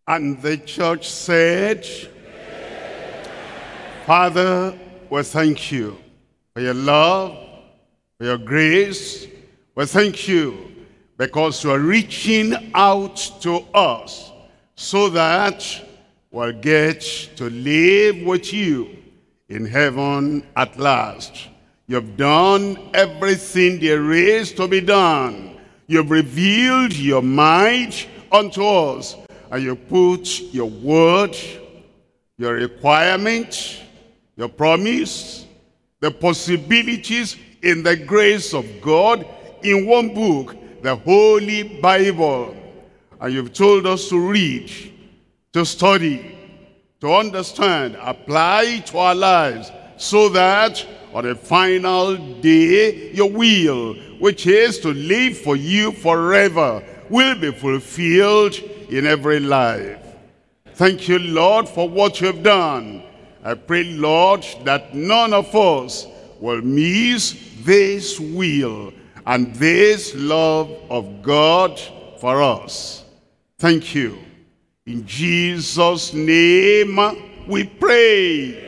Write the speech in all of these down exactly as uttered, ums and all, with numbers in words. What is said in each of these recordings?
And the church said, Father, we thank you for your love, for your grace. We thank you because you are reaching out to us so that we'll get to live with you in heaven at last. You've done everything there is to be done. You've revealed your mind unto us, and you put your word, your requirement, your promise, the possibilities in the grace of God in one book, the Holy Bible. And you've told us to read, to study, to understand, apply to our lives, so that on the final day, your will, which is to live for you forever, will be fulfilled in every life. Thank you, Lord, for what you've done. I pray, Lord, that none of us will miss this will and this love of God for us. Thank you. In Jesus' name we pray.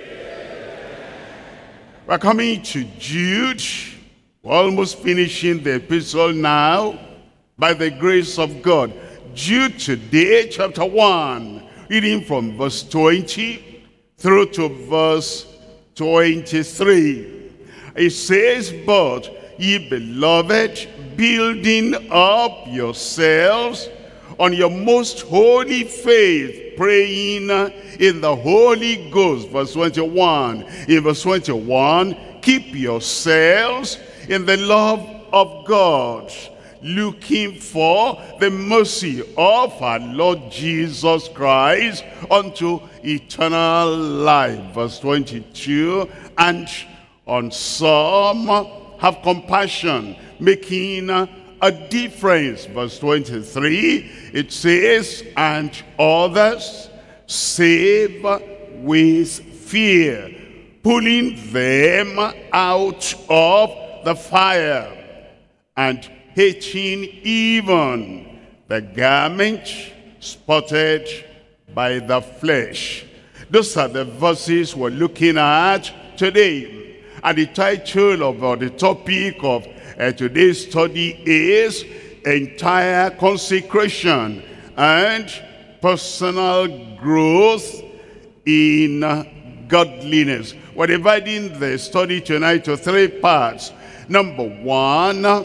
We're coming to Jude. We're almost finishing the epistle now by the grace of God. Jude today, chapter one, reading from verse twenty through to verse twenty-three. It says, but ye beloved, building up yourselves on your most holy faith, praying in the Holy Ghost. Verse twenty-one. In verse twenty-one, keep yourselves in the love of God, looking for the mercy of our Lord Jesus Christ unto eternal life. Verse twenty-two, and on some have compassion, making a difference. Verse twenty-three, it says, and others save with fear, pulling them out of the fire, and hating even the garment spotted by the flesh. Those are the verses we're looking at today. And the title of uh, the topic of uh, today's study is Entire Consecration and Personal Growth in uh, Godliness. We're dividing the study tonight to three parts. Number one,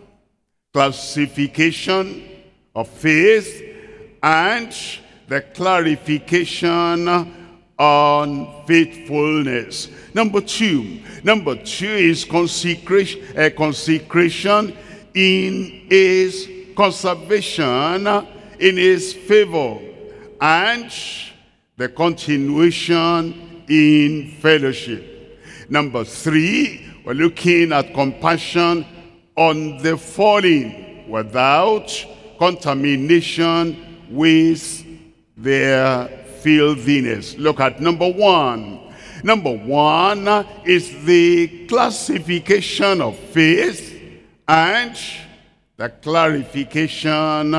classification of faith and the clarification on faithfulness. Number two, number two is consecration, uh, consecration in his conservation, in his favor, and the continuation in fellowship. Number three, we're looking at compassion on the fallen without contamination with their filthiness. Look at number one. Number one is the classification of faith and the clarification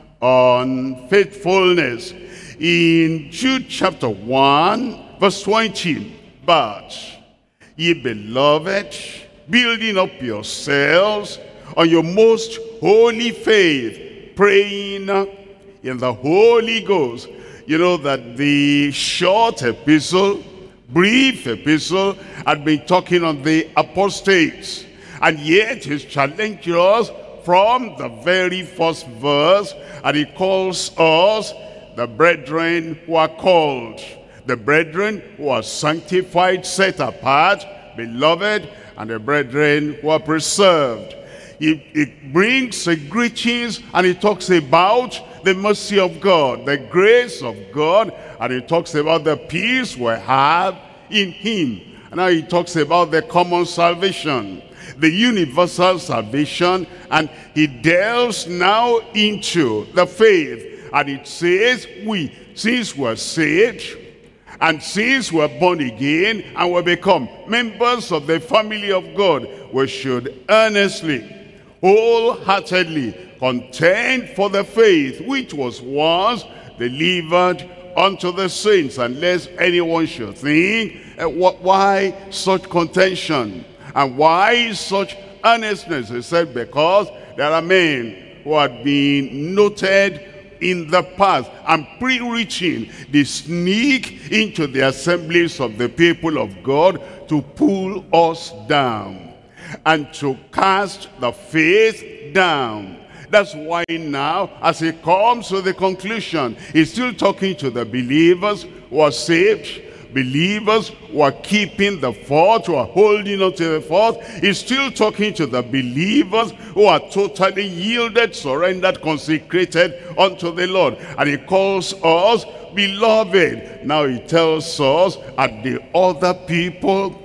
on faithfulness. In Jude chapter one, verse twenty, but ye beloved, building up yourselves on your most holy faith, praying in the Holy Ghost. You know that the short epistle, brief epistle, had been talking on the apostates. And yet he's challenging us from the very first verse, and he calls us the brethren who are called, the brethren who are sanctified, set apart, beloved, and the brethren who are preserved. It, it brings the greetings, and it talks about the mercy of God, the grace of God, and it talks about the peace we have in him. And now he talks about the common salvation, the universal salvation, and he delves now into the faith. And it says, we, since we're saved, and since we're born again, and we become members of the family of God, we should earnestly, wholeheartedly contend for the faith which was once delivered unto the saints, unless anyone should think, uh, what, why such contention? And why such earnestness? He said, because there are men who had been noted in the past and pre-reaching, they sneak into the assemblies of the people of God to pull us down and to cast the faith down. That's why now, as he comes to the conclusion, he's still talking to the believers who are saved, believers who are keeping the faith, who are holding on to the faith. He's still talking to the believers who are totally yielded, surrendered, consecrated unto the Lord. And he calls us beloved. Now he tells us, at the other people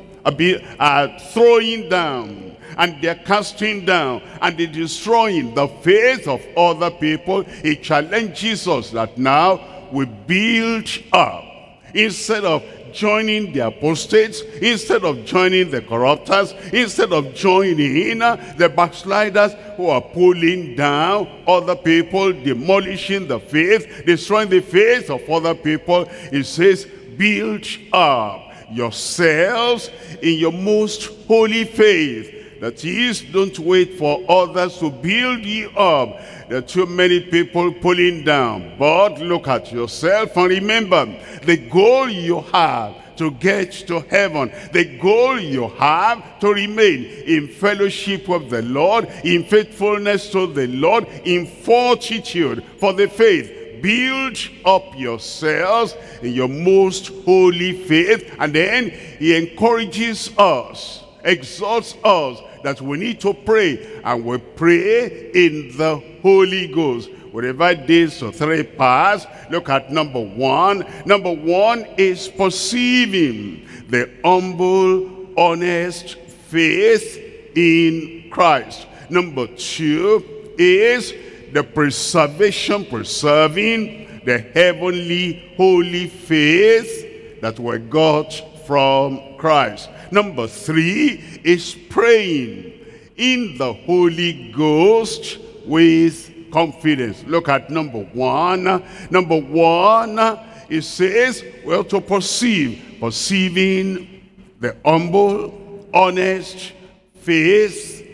are throwing down, and they're casting down, and they're destroying the faith of other people. He challenges us that now we build up. Instead of joining the apostates, instead of joining the corrupters, instead of joining the backsliders who are pulling down other people, demolishing the faith, destroying the faith of other people, he says, build up yourselves in your most holy faith. That is, don't wait for others to build you up. There are too many people pulling down. But look at yourself and remember the goal you have to get to heaven. The goal you have to remain in fellowship with the Lord, in faithfulness to the Lord, in fortitude for the faith. Build up yourselves in your most holy faith. And then he encourages us, exhorts us, that we need to pray, and we pray in the Holy Ghost. We divide this to three parts. Look at number one. Number one is perceiving the humble, honest faith in Christ. Number two is the preservation, preserving the heavenly, holy faith that we got from Christ. Number three is praying in the Holy Ghost with confidence. Look at number one. Number one, it says, well, to perceive, perceiving the humble, honest faith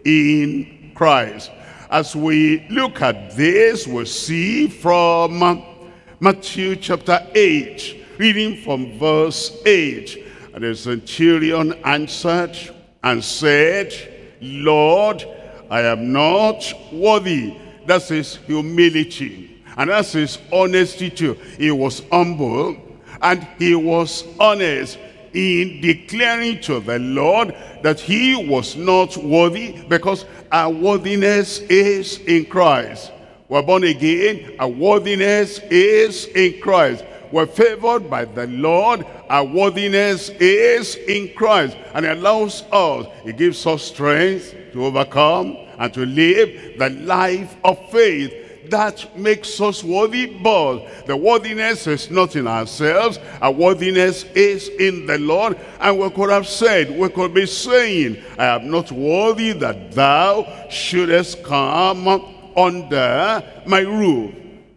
in Christ. As we look at this, we see from Matthew chapter eight, reading from verse eight. And the centurion answered and said, Lord, I am not worthy. That's his humility. And that's his honesty too. He was humble and he was honest in declaring to the Lord that he was not worthy, because our worthiness is in Christ. We're born again. Our worthiness is in Christ. We're favored by the Lord. Our worthiness is in Christ. And it allows us, it gives us strength to overcome and to live the life of faith. That makes us worthy, but the worthiness is not in ourselves. Our worthiness is in the Lord. And we could have said, we could be saying, I am not worthy that thou shouldest come under my roof.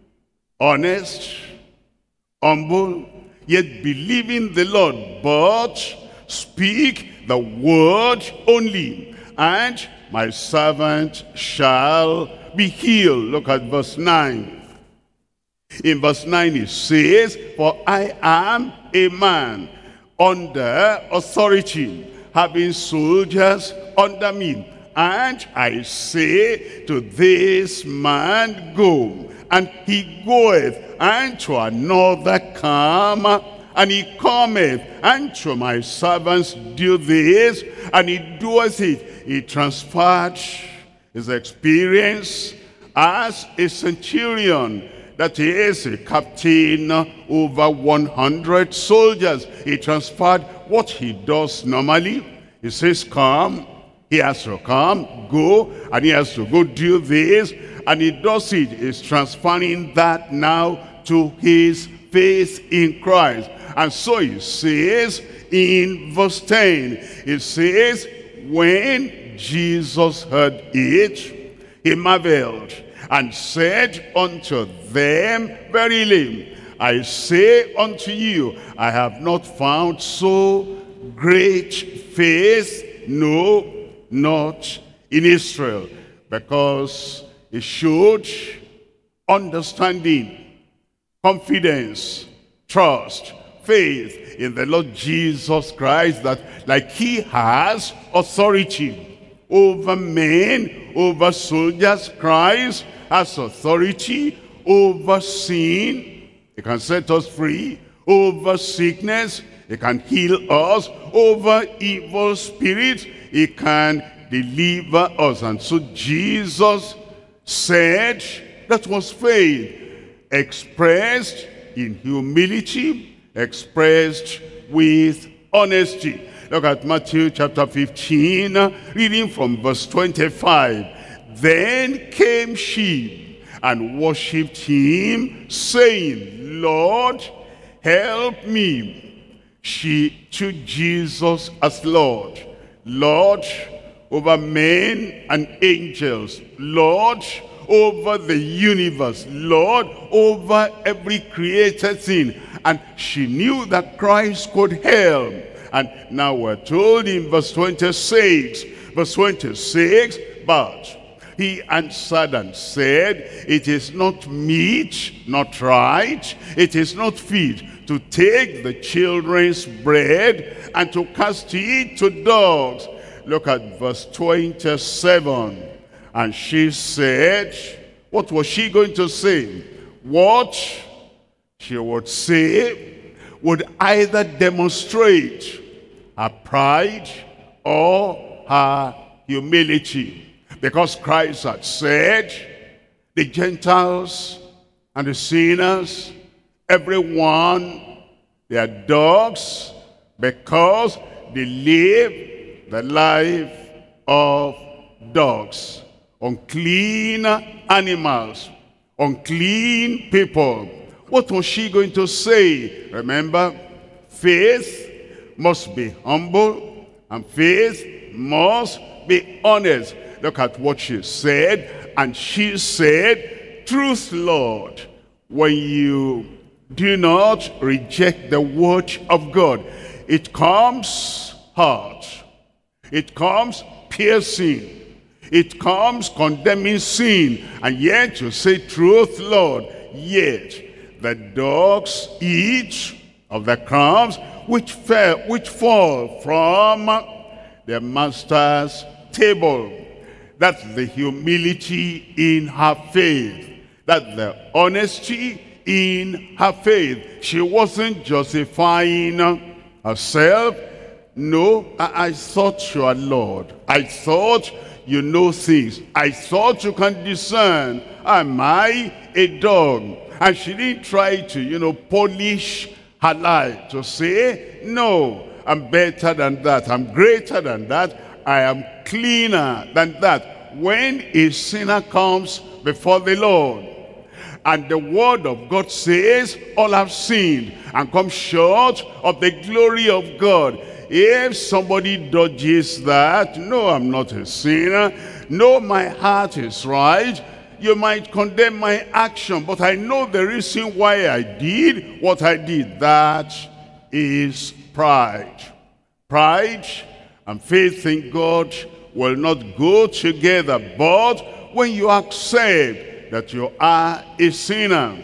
Honest, humble, yet believing the Lord, but speak the word only, and my servant shall be healed. Look at verse nine. In verse nine it says, for I am a man under authority, having soldiers under me. And I say to this man, go, and he goeth, and to another come, and he cometh, and to my servants do this, and he doeth it. He transferred his experience as a centurion, that he is a captain over one hundred soldiers. He transferred what he does normally. He says, come. He has to come, go, and he has to go do this, and he does it. He's transferring that now to his faith in Christ. And so he says in verse ten, it says, when Jesus heard it, he marveled, and said unto them, Verily, I say unto you, I have not found so great faith, no, not in Israel. Because it showed understanding, confidence, trust, faith in the Lord Jesus Christ, that like he has authority over men, over soldiers, Christ has authority over sin. He can set us free. Over sickness, he can heal us. Over evil spirits, he can deliver us. And so Jesus said, that was faith expressed in humility, expressed with honesty. Look at Matthew chapter fifteen, reading from verse twenty-five. Then came she and worshipped him, saying, Lord, help me. She to Jesus as Lord. Lord over men and angels. Lord over the universe. Lord over every created thing. And she knew that Christ could help. And now we're told in verse twenty-six, verse twenty-six, but he answered and said, it is not meet, not right, it is not fit to take the children's bread and to cast it to dogs. Look at verse twenty-seven. And she said, what was she going to say? What she would say would either demonstrate her pride or her humility. Because Christ had said, the Gentiles and the sinners, everyone, they are dogs because they live the life of dogs. Unclean animals, unclean people. What was she going to say? Remember, faith must be humble and faith must be honest. Look at what she said. And she said, truth, Lord, when you do not reject the word of God, it comes hard, it comes piercing, it comes condemning sin, and yet you say, truth, Lord, yet the dogs eat of the crumbs which fell, which fall from their master's table. That's the humility in her faith. That's the honesty in her faith. She wasn't justifying herself. No, I, I thought you are Lord. I thought you know things. I thought you can discern. Am I a dog? And she didn't try to, you know, polish her life to say, no, I'm better than that. I'm greater than that. I am cleaner than that. When a sinner comes before the Lord, and the word of God says, all have sinned and come short of the glory of God. If somebody dodges that, no, I'm not a sinner, no, my heart is right, you might condemn my action, but I know the reason why I did what I did. That is pride. Pride and faith in God will not go together. But when you accept that you are a sinner,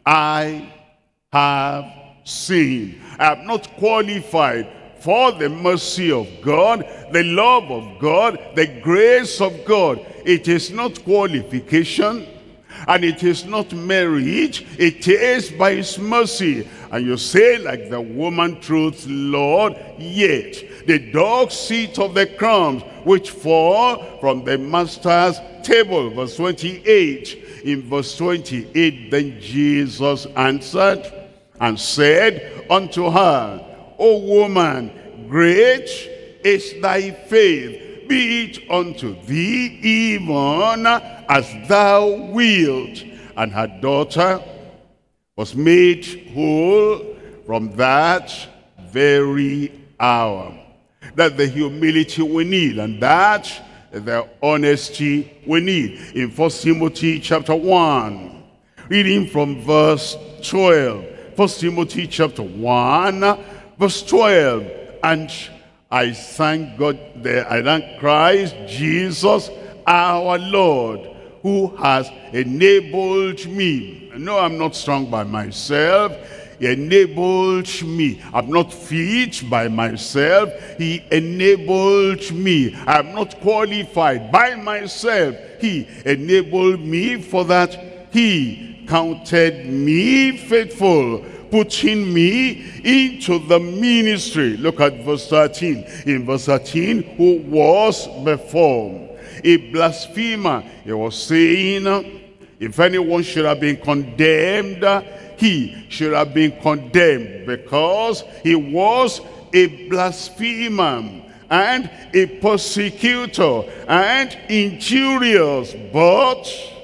I have sinned, I have not qualified for the mercy of God, the love of God, the grace of God. It is not qualification and it is not merit, it is by his mercy. And you say like the woman, truth, Lord, yet the dogs eat of the crumbs which fall from the master's table. Verse twenty-eight. In verse twenty-eight, then Jesus answered and said unto her, O woman, great is thy faith, be it unto thee even as thou wilt. And her daughter was made whole from that very hour. That's the humility we need, and that the honesty we need. In First Timothy chapter one, reading from verse twelve. First Timothy chapter one, verse twelve. And I thank God, that I thank Christ Jesus our Lord, who has enabled me. No, I'm not strong by myself. He enabled me. I'm not fit by myself. He enabled me. I'm not qualified by myself. He enabled me, for that he counted me faithful, putting me into the ministry. Look at verse thirteen. In verse thirteen, who was before a blasphemer. He was saying, if anyone should have been condemned, he should have been condemned, because he was a blasphemer and a persecutor and injurious. But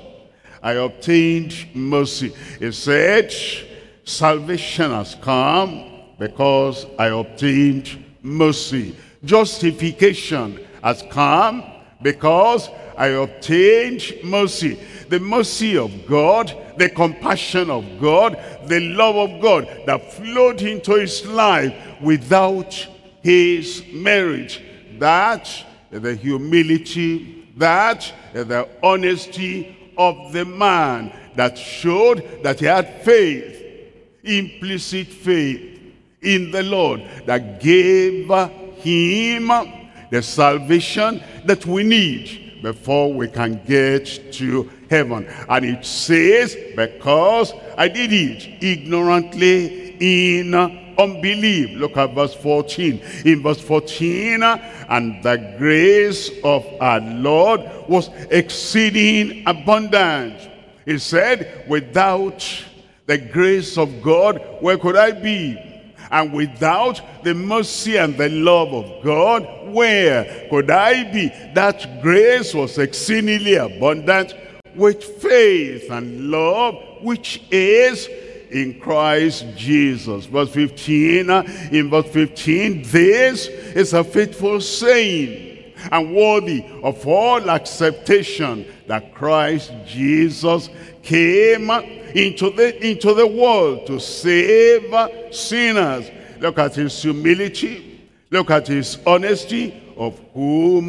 I obtained mercy. He said, salvation has come because I obtained mercy. Justification has come because I obtained mercy. The mercy of God, the compassion of God, the love of God that flowed into his life without his merit. That is the humility, that is the honesty of the man that showed that he had faith, implicit faith in the Lord, that gave him the salvation that we need before we can get to heaven. And it says, because I did it ignorantly in unbelief. Look at verse fourteen. In verse fourteen, and the grace of our Lord was exceeding abundant. He said, without the grace of God, where could I be? And without the mercy and the love of God, where could I be? That grace was exceedingly abundant with faith and love, which is in Christ Jesus. Verse fifteen, in verse fifteen, this is a faithful saying and worthy of all acceptation, that Christ Jesus came into the into the world to save sinners. Look at his humility, look at his honesty, of whom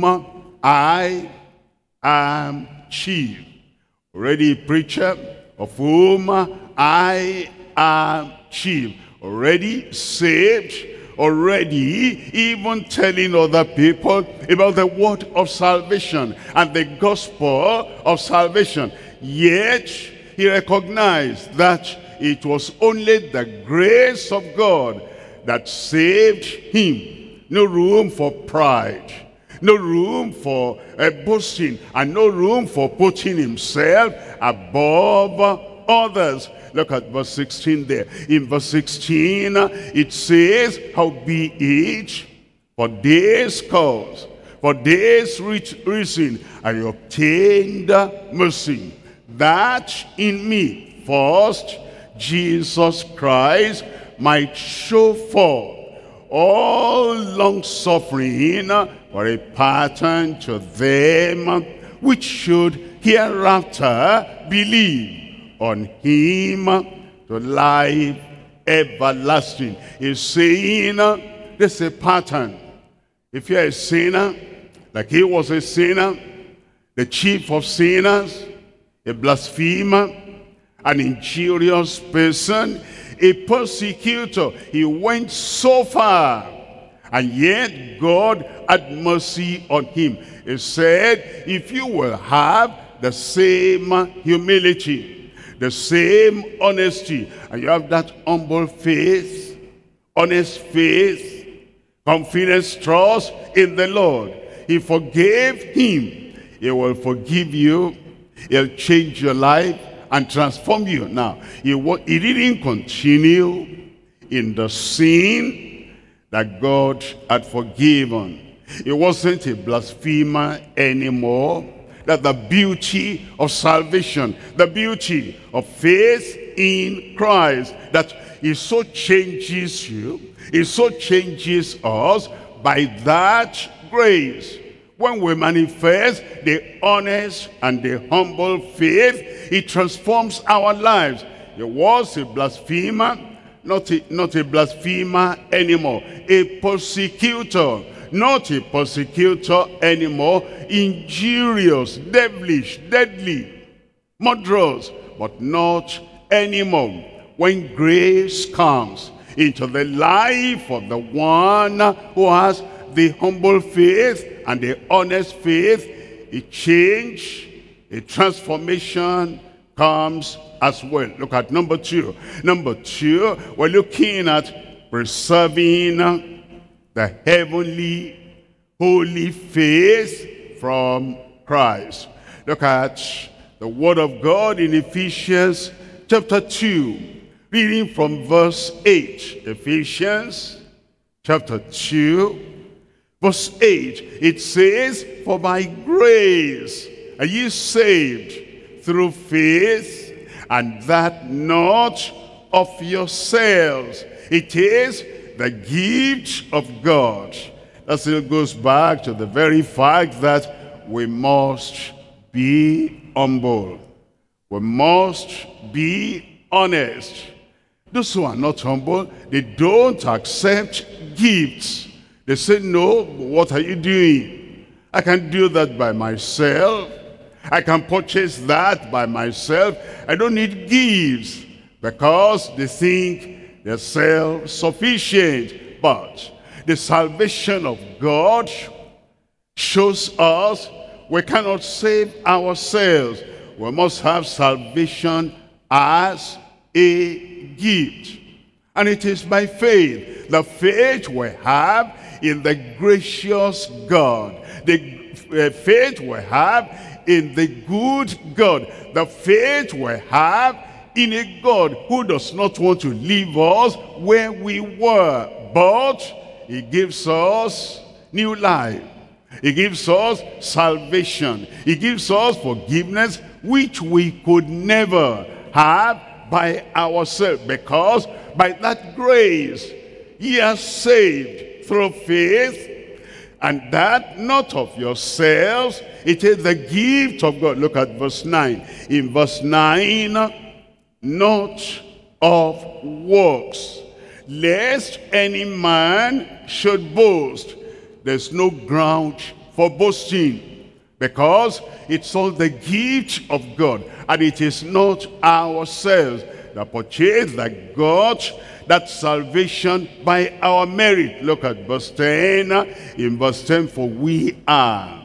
I am chief. Already a preacher, of whom I am chief. Already saved, already even telling other people about the word of salvation and the gospel of salvation. Yet he recognized that it was only the grace of God that saved him. No room for pride, no room for uh, boasting, and no room for putting himself above others. Look at verse sixteen there. In verse sixteen, it says, howbeit, for this cause, for this reason, I obtained mercy, that in me first Jesus Christ might show forth all long suffering for a pattern to them which should hereafter believe on him to life everlasting. He's saying this is a pattern. If you're a sinner, like he was a sinner, the chief of sinners, a blasphemer, an injurious person, a persecutor, he went so far, and yet God had mercy on him. He said, if you will have the same humility, the same honesty, and you have that humble faith, honest faith, confidence, trust in the Lord, he forgave him. He will forgive you. He'll change your life and transform you. Now, he, he didn't continue in the sin that God had forgiven. He wasn't a blasphemer anymore. That the beauty of salvation, the beauty of faith in Christ, that he so changes you, he so changes us by that grace. When we manifest the honest and the humble faith, it transforms our lives. He was a blasphemer, not a, not a blasphemer anymore. A persecutor, not a persecutor anymore. Injurious, devilish, deadly, murderous, but not anymore. When grace comes into the life of the one who has the humble faith and the honest faith, a change, a transformation comes as well. Look at number two. Number two, we're looking at preserving the heavenly, holy faith from Christ. Look at the word of God in Ephesians chapter two, reading from verse eight. Ephesians chapter two, verse eight. It says, "For by grace are ye saved through faith, and that not of yourselves. It is the gift of God." That still goes back to the very fact that we must be humble. We must be honest. Those who are not humble, they don't accept gifts. They say, "No, what are you doing? I can do that by myself. I can purchase that by myself. I don't need gifts," because they think they're self-sufficient. But the salvation of God shows us we cannot save ourselves. We must have salvation as a gift. And it is by faith. The faith we have in the gracious God. The uh, faith we have in the good God. The faith we have in a God who does not want to leave us where we were, but he gives us new life. He gives us salvation. He gives us forgiveness, which we could never have by ourselves, because by that grace ye are saved through faith, and that not of yourselves. It is the gift of God. Look at verse nine. In verse nine, not of works, lest any man should boast. There's no ground for boasting, because it's all the gift of God, and it is not ourselves that purchased, that got that salvation by our merit. Look at verse ten. In verse ten, "For we are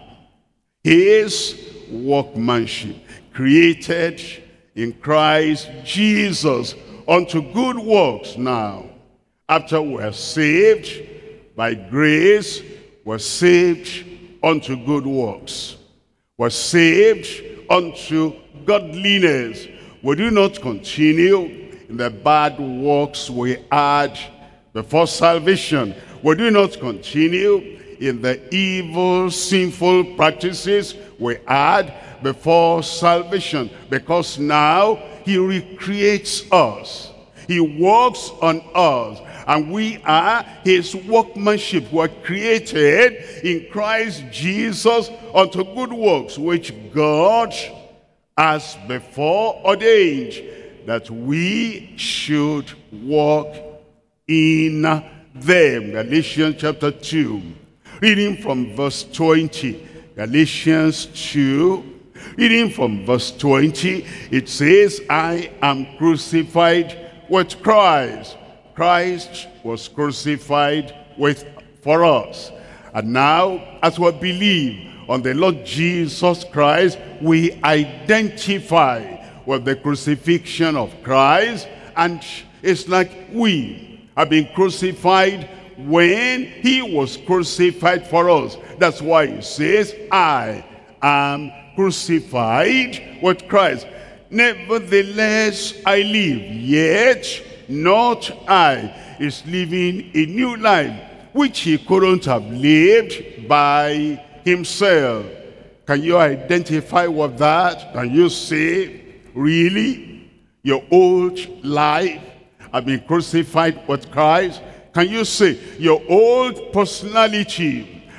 his workmanship, created in Christ Jesus unto good works." Now, after we are saved by grace, we're saved unto good works. We're saved unto godliness. We do not continue in the bad works we had before salvation. We do not continue in the evil, sinful practices we had before salvation, because now he recreates us. He works on us, and we are his workmanship. We are created in Christ Jesus unto good works, which God has before ordained that we should walk in them. Galatians chapter two, reading from verse twenty. Galatians two, reading from verse twenty, it says, "I am crucified with Christ." Christ was crucified with for us. And now, as we believe on the Lord Jesus Christ, we identify with the crucifixion of Christ, and it's like we have been crucified when he was crucified for us. That's why he says, "I am crucified with Christ. Nevertheless I live, yet not I." Is living a new life, which he couldn't have lived by himself. Can you identify with that? Can you say, really, your old life have been crucified with Christ? Can you say your old personality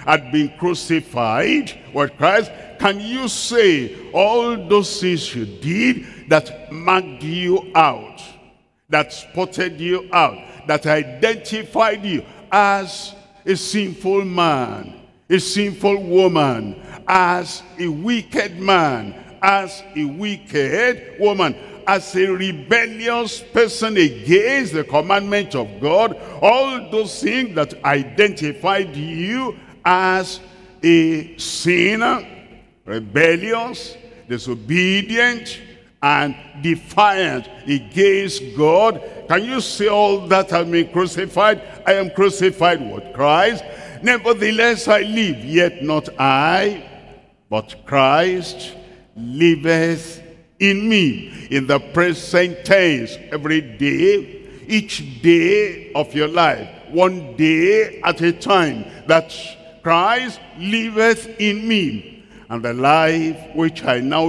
had been crucified with Christ, can you say all those things you did that marked you out, that spotted you out, that identified you as a sinful man, a sinful woman, as a wicked man, as a wicked woman, as a rebellious person against the commandment of God, all those things that identified you as a sinner, rebellious, disobedient, and defiant against God. Can you say all that has been crucified? I am crucified with Christ. Nevertheless I live, yet not I, but Christ liveth in me. In the present tense, every day, each day of your life, one day at a time, that Christ liveth in me. And the life which I now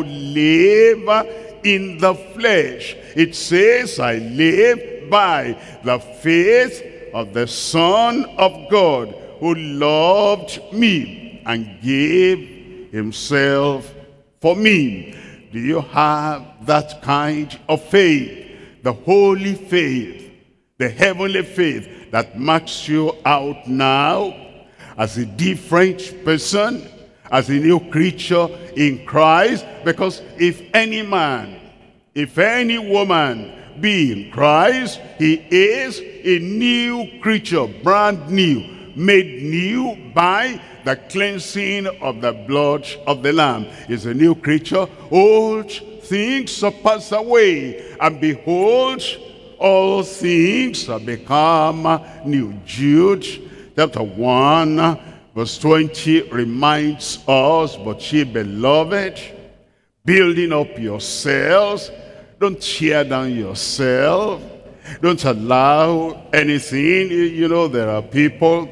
live in the flesh, it says I live by the faith of the Son of God, who loved me and gave himself for me. Do you have that kind of faith? The holy faith, the heavenly faith that marks you out now as a different person, as a new creature in Christ? Because if any man, if any woman be in Christ, he is a new creature, brand new, made new by the cleansing of the blood of the Lamb. Is a new creature. Old things are passed away, and behold, all things have become new. Jude chapter one verse twenty reminds us, but ye beloved, building up yourselves, don't tear down yourself, don't allow anything. You know, there are people,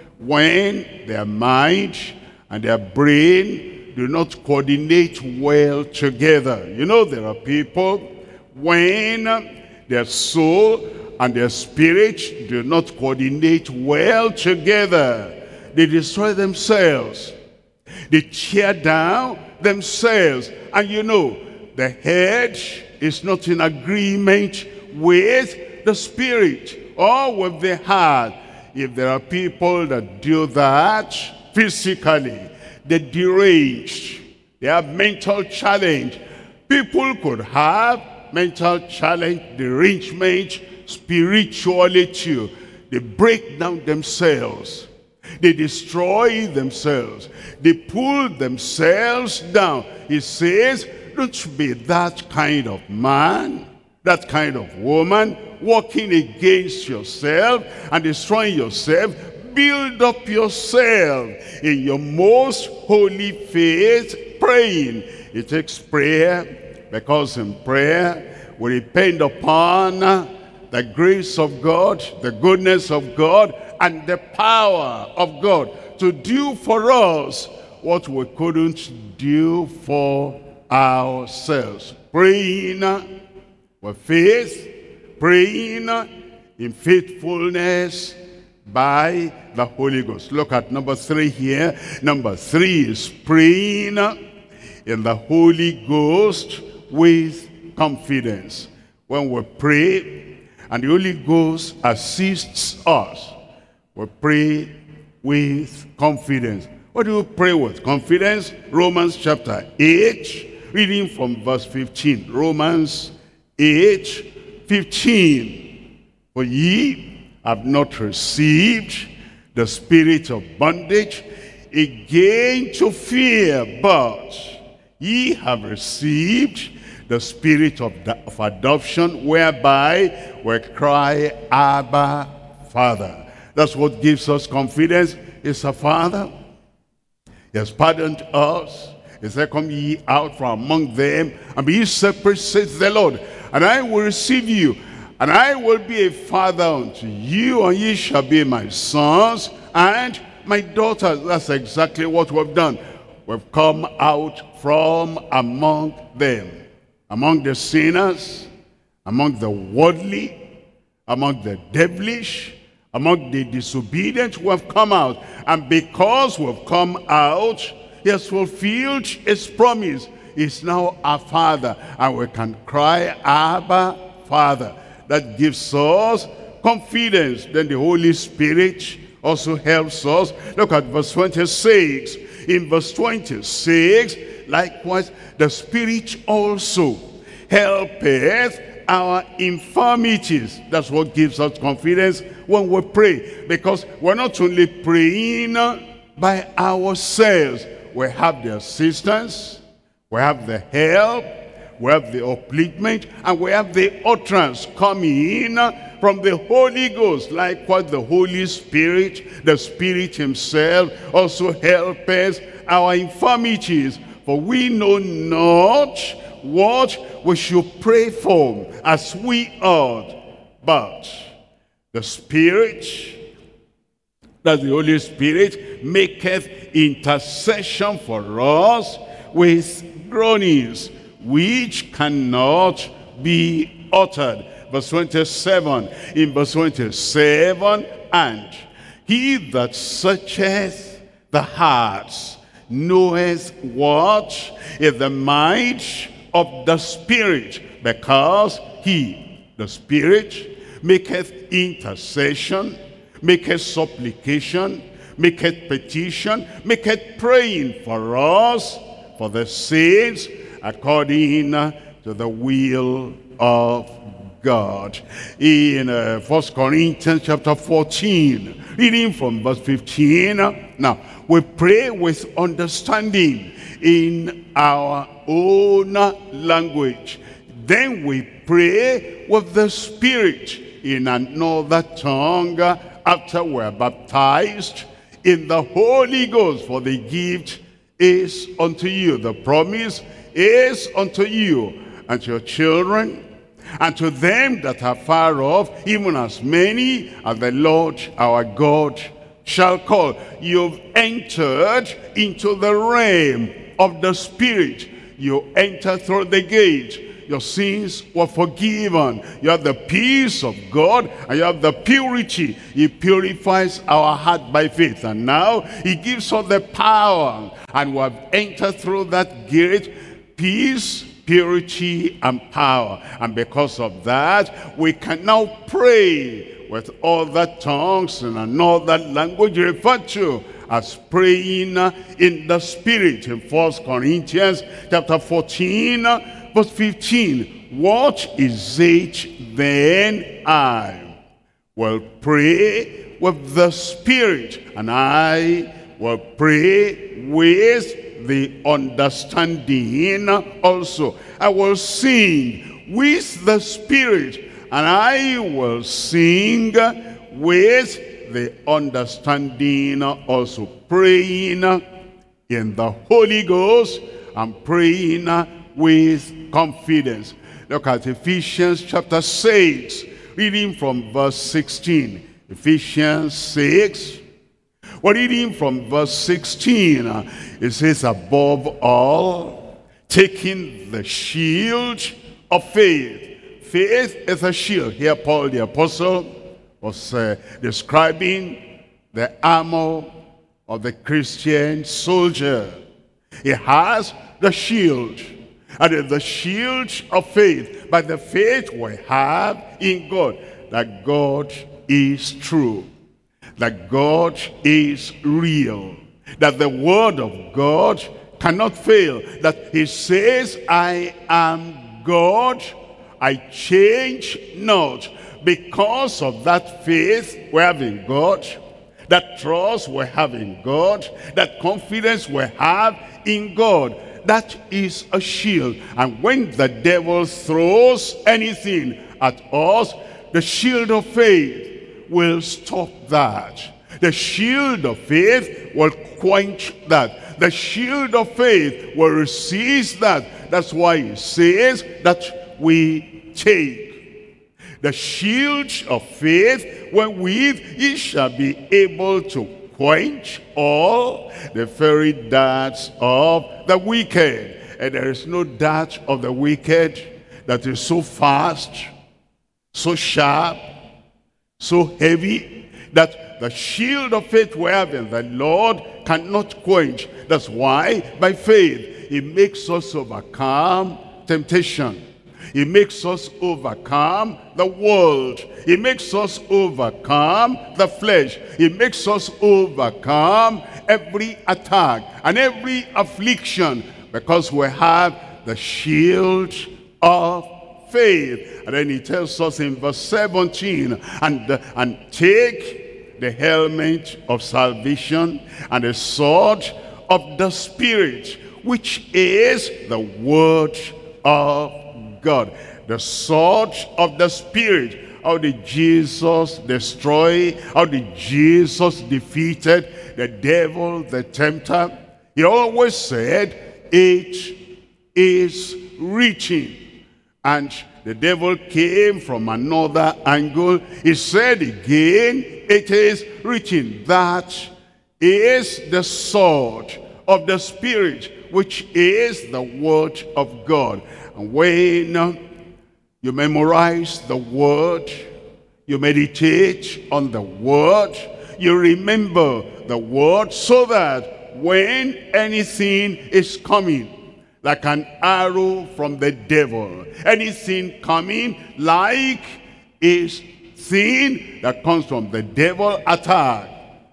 when their mind and their brain do not coordinate well together. You know, there are people, when their soul and their spirit do not coordinate well together, they destroy themselves. They tear down themselves. And you know, the head is not in agreement with the spirit or with the heart. If there are people that do that physically, they're deranged, they have mental challenge. People could have mental challenge, derangement, spiritually too. They break down themselves. They destroy themselves. They pull themselves down. He says, don't be that kind of man, that kind of woman, walking against yourself and destroying yourself. Build up yourself in your most holy faith, praying. It takes prayer, because in prayer we depend upon the grace of God, the goodness of God, and the power of God to do for us what we couldn't do for ourselves. Praying with faith, praying in faithfulness by the Holy Ghost. Look at number three here. Number three is praying in the Holy Ghost with confidence. When we pray and the Holy Ghost assists us, we pray with confidence. What do you pray with confidence? Romans chapter eight, reading from verse fifteen. Romans eight, fifteen. For ye have not received the spirit of bondage again to fear, but ye have received the spirit of, the, of adoption, whereby we cry, Abba, Father. That's what gives us confidence. Is a Father. He has pardoned us. He said, come ye out from among them, and be ye separate, says the Lord, and I will receive you, and I will be a father unto you, and ye shall be my sons and my daughters. That's exactly what we've done. We've come out from among them, among the sinners, among the worldly, among the devilish, Among the disobedient who have come out. And because we have come out, he has fulfilled his promise. He's now our Father. And we can cry, Abba, Father. That gives us confidence. Then the Holy Spirit also helps us. Look at verse twenty-six. In verse twenty-six, likewise, the Spirit also helpeth our infirmities. That's what gives us confidence when we pray. Because we're not only praying by ourselves. We have the assistance, we have the help, we have the upliftment, and we have the utterance coming from the Holy Ghost. Likewise, the Holy Spirit, the Spirit himself, also help us our infirmities. For we know not what we should pray for as we ought. But the Spirit, that the Holy Spirit, maketh intercession for us with groanings which cannot be uttered. Verse twenty-seven. In verse twenty-seven, and he that searcheth the hearts knoweth what is the mind of the Spirit, because he, the Spirit, maketh intercession, maketh supplication, maketh petition, maketh praying for us, for the saints, according to the will of God. In uh, First Corinthians chapter fourteen, reading from verse fifteen. Now, we pray with understanding in our own language. Then we pray with the Spirit in another tongue after we are baptized in the Holy Ghost. For the gift is unto you, the promise is unto you and to your children, and to them that are far off, even as many as the Lord our God shall call. You've entered into the realm of the Spirit. You enter through the gate. Your sins were forgiven. You have the peace of God, and you have the purity. He purifies our heart by faith. And now he gives us the power. And we have entered through that gate, peace, purity, and power. And because of that, we can now pray with other tongues and another language referred to as praying in the Spirit. In First Corinthians chapter fourteen, verse fifteen. What is it then I will pray with the Spirit, and I will pray with the understanding also. I will sing with the Spirit, and I will sing with the understanding also. Praying in the Holy Ghost and praying with confidence. Look at Ephesians chapter six, reading from verse sixteen. Ephesians six, we're reading from verse sixteen. It says, above all, taking the shield of faith. Faith is a shield. Here Paul the apostle was uh, describing the armor of the Christian soldier. He has the shield, and it's the shield of faith. By the faith we have in God, that God is true, that God is real, that the word of God cannot fail, that he says, I am God, I change not. Because of that faith we have in God, that trust we have in God, that confidence we have in God, that is a shield. And when the devil throws anything at us, the shield of faith will stop that. The shield of faith will quench that. The shield of faith will resist that. That's why it says that we take the shield of faith, wherewith ye shall be able to quench all the fiery darts of the wicked. And there is no dart of the wicked that is so fast, so sharp, so heavy, that the shield of faith we have in the Lord cannot quench. That's why, by faith, it makes us overcome temptation. It makes us overcome the world. It makes us overcome the flesh. It makes us overcome every attack and every affliction, because we have the shield of faith. And then he tells us in verse seventeen, and, and take the helmet of salvation and the sword of the Spirit, which is the word of God. The sword of the Spirit. How did Jesus destroy? How did Jesus defeated the devil, the tempter? He always said, it is written. And the devil came from another angle. He said again, it is written. That is the sword of the Spirit, which is the word of God. And when you memorize the word, you meditate on the word, you remember the word, so that when anything is coming, like an arrow from the devil, anything coming like a thing that comes from the devil, attack,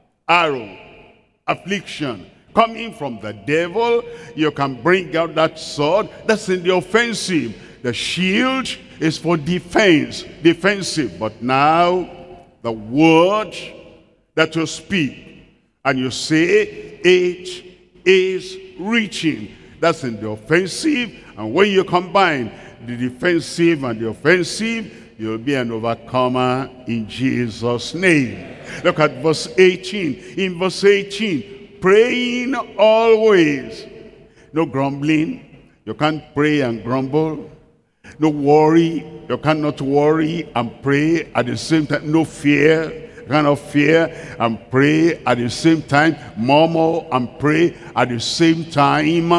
arrow, affliction, coming from the devil, you can bring out that sword. That's in the offensive. The shield is for defense, defensive. But now, the word that you speak, and you say, it is reaching. That's in the offensive. And when you combine the defensive and the offensive, you'll be an overcomer in Jesus' name. Look at verse eighteen. In verse eighteen, praying always. No grumbling. You can't pray and grumble. No worry. You cannot worry and pray at the same time. No fear. You cannot fear and pray at the same time. Murmur and pray at the same time.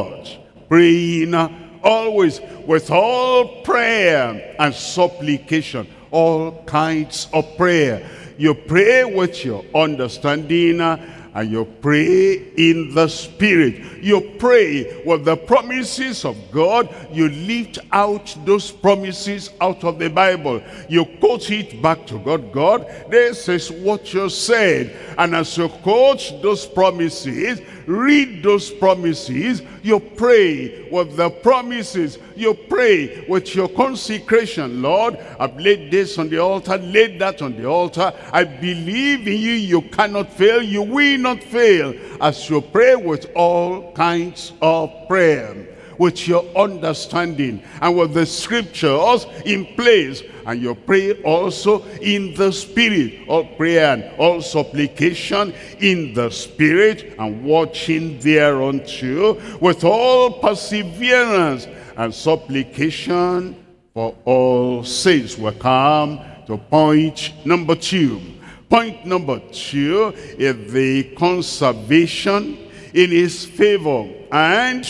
But praying always with all prayer and supplication. All kinds of prayer. You pray with your understanding, and you pray in the Spirit. You pray with the promises of God. You lift out those promises out of the Bible. You quote it back to God. God, this is what you said. And as you quote those promises, read those promises, you pray with the promises. You pray with your consecration. Lord, I've laid this on the altar, laid that on the altar. I believe in you. You cannot fail. You will not fail. As you pray with all kinds of prayer, with your understanding and with the scriptures in place, and you pray also in the Spirit. All prayer and all supplication in the Spirit, and watching thereunto with all perseverance and supplication for all saints. We come to point number two. Point number two is the conservation in his favor and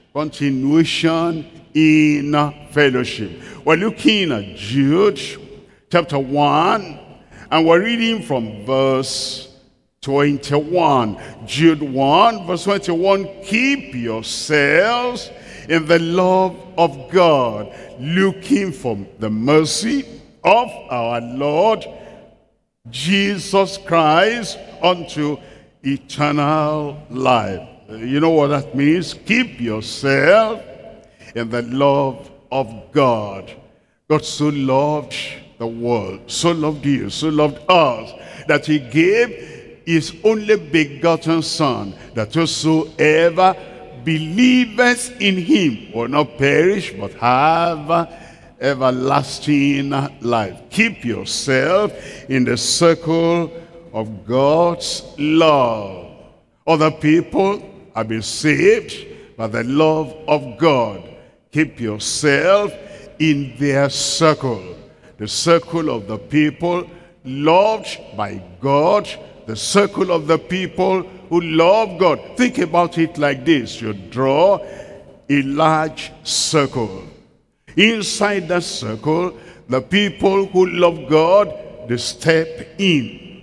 continuation in fellowship. We're looking at Jude chapter one, and we're reading from verse twenty-one. Jude one verse twenty-one, keep yourselves in the love of God, looking for the mercy of our Lord Jesus Christ unto eternal life. You know what that means? Keep yourself in the love of God. God so loved the world, so loved you, so loved us, that he gave his only begotten Son, that whosoever believeth in him will not perish but have everlasting life. Keep yourself in the circle of God's love. Other people have been saved by the love of God. Keep yourself in their circle. The circle of the people loved by God. The circle of the people who love God. Think about it like this. You draw a large circle. Inside that circle, the people who love God, they step in.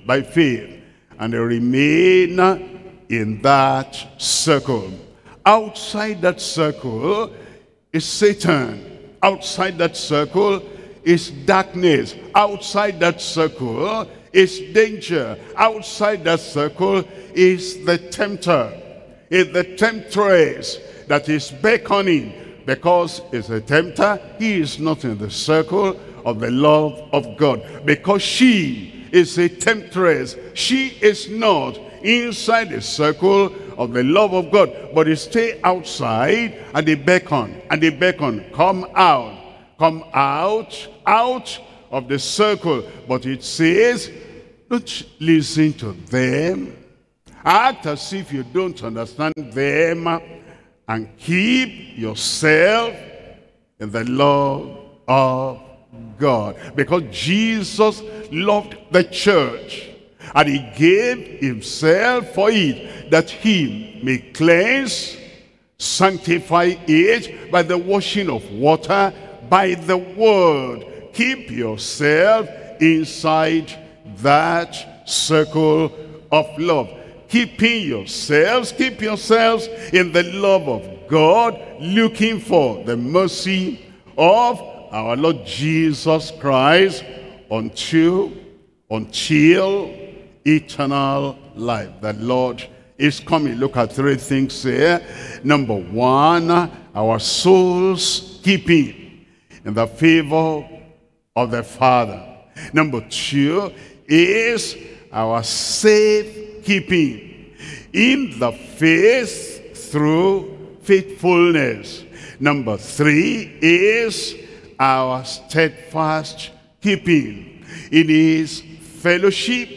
by faith. And they remain in that circle. Outside that circle is Satan. Outside that circle is darkness. Outside that circle is danger. Outside that circle is the tempter. It's the temptress that is beckoning. Because it's a tempter, he is not in the circle of the love of God. Because she is a temptress, she is not inside the circle of the love of God. But they stay outside and they beckon, and they beckon, come out, come out, out of the circle. But it says, don't listen to them. Act as if you don't understand them, and keep yourself in the love of God. Because Jesus loved the church, and he gave himself for it, that he may cleanse, sanctify it by the washing of water, by the word. Keep yourself inside that circle of love. Keeping yourselves, keep yourselves in the love of God, looking for the mercy of our Lord Jesus Christ until, until eternal life. The Lord is coming. Look at three things here. Number one, our souls keeping in the favor of the Father. Number two is our safe keeping in the faith through faithfulness. Number three is our steadfast keeping in his fellowship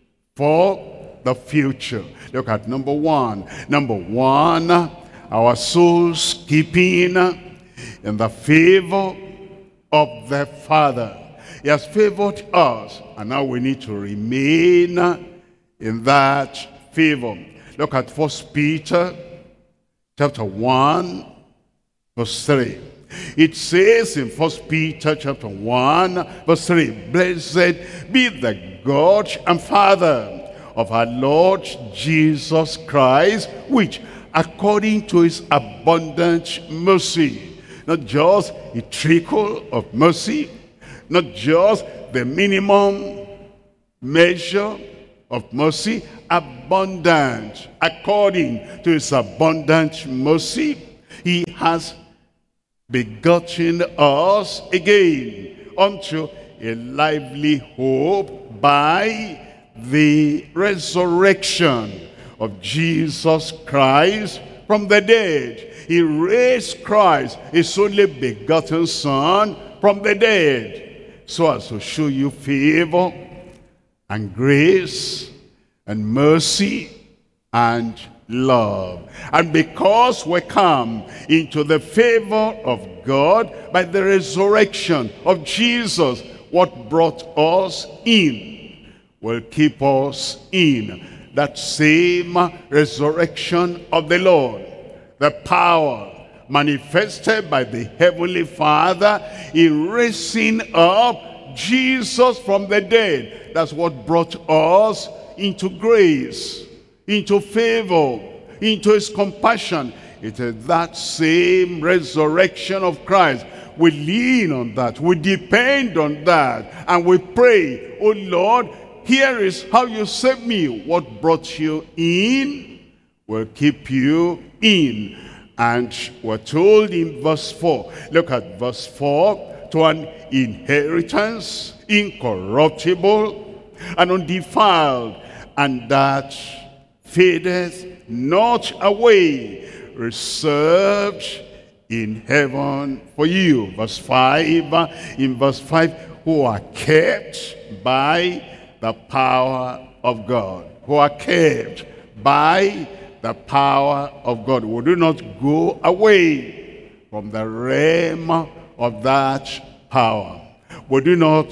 for the future. Look at number one. Number one, our souls keeping in the favor of the Father. He has favored us, and now we need to remain in that favor. Look at First Peter chapter one, verse three. It says in First Peter chapter one, verse three, blessed be the God and Father of our Lord Jesus Christ, which according to his abundant mercy, not just a trickle of mercy, not just the minimum measure of mercy, abundant. According to his abundant mercy, he has begotten us again unto a lively hope by the resurrection of Jesus Christ from the dead. He raised Christ, his only begotten Son, from the dead, so as to show you favor and grace and mercy and love. And because we come into the favor of God by the resurrection of Jesus, what brought us in will keep us in that same resurrection of the Lord. The power manifested by the Heavenly Father in raising up Jesus from the dead. That's what brought us into grace, into favor, into his compassion. It is that same resurrection of Christ. We lean on that, we depend on that, and we pray, oh Lord, here is how you saved me. What brought you in will keep you in. And we're told in verse four, look at verse four, to an inheritance incorruptible and undefiled, and that fadeth not away, reserved in heaven for you. Verse five, in verse five, who are kept by the power of God. Who are kept by the power of God. We do not go away from the realm of that power. We do not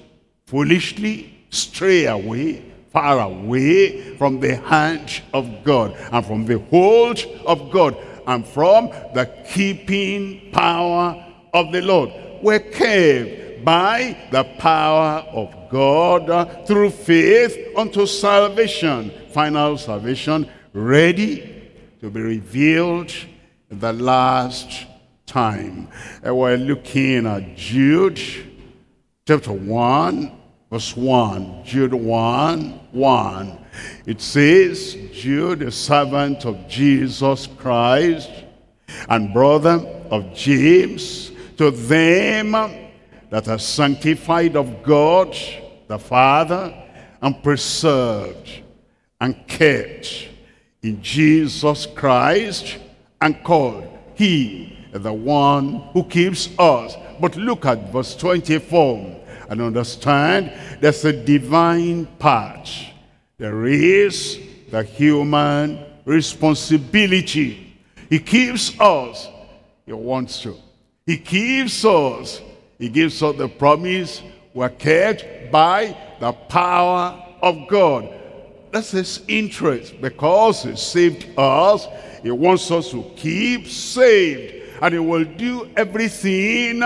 foolishly stray away, far away from the hand of God, and from the hold of God, and from the keeping power of the Lord. We're kept by the power of God uh, through faith unto salvation, final salvation, ready to be revealed in the last time. And we're looking at Jude chapter one, verse one. Jude one, one. It says, Jude, a servant of Jesus Christ, and brother of James, to them that are sanctified of God the Father, and preserved and kept in Jesus Christ, and called. He is the one who keeps us. But look at verse twenty-four and understand there's a divine part. There is the human responsibility. He keeps us. He wants to. He keeps us. He gives us the promise we're kept by the power of God. That's his interest, because he saved us. He wants us to keep saved, and he will do everything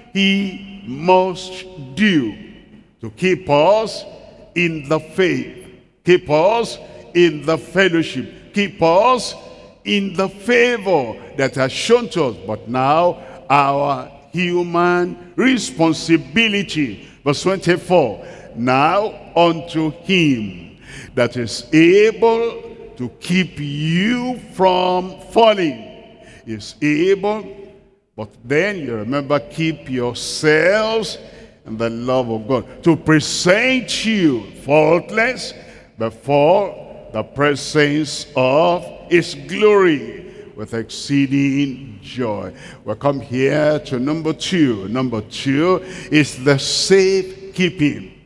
he must do to keep us in the faith, keep us in the fellowship, keep us in the favor that has shown to us. But now our human responsibility. Verse twenty-four, now unto him that is able to keep you from falling, is able. But then you remember, keep yourselves in the love of God, to present you faultless before the presence of his glory with exceeding joy. We'll come here to number two. Number two is the safekeeping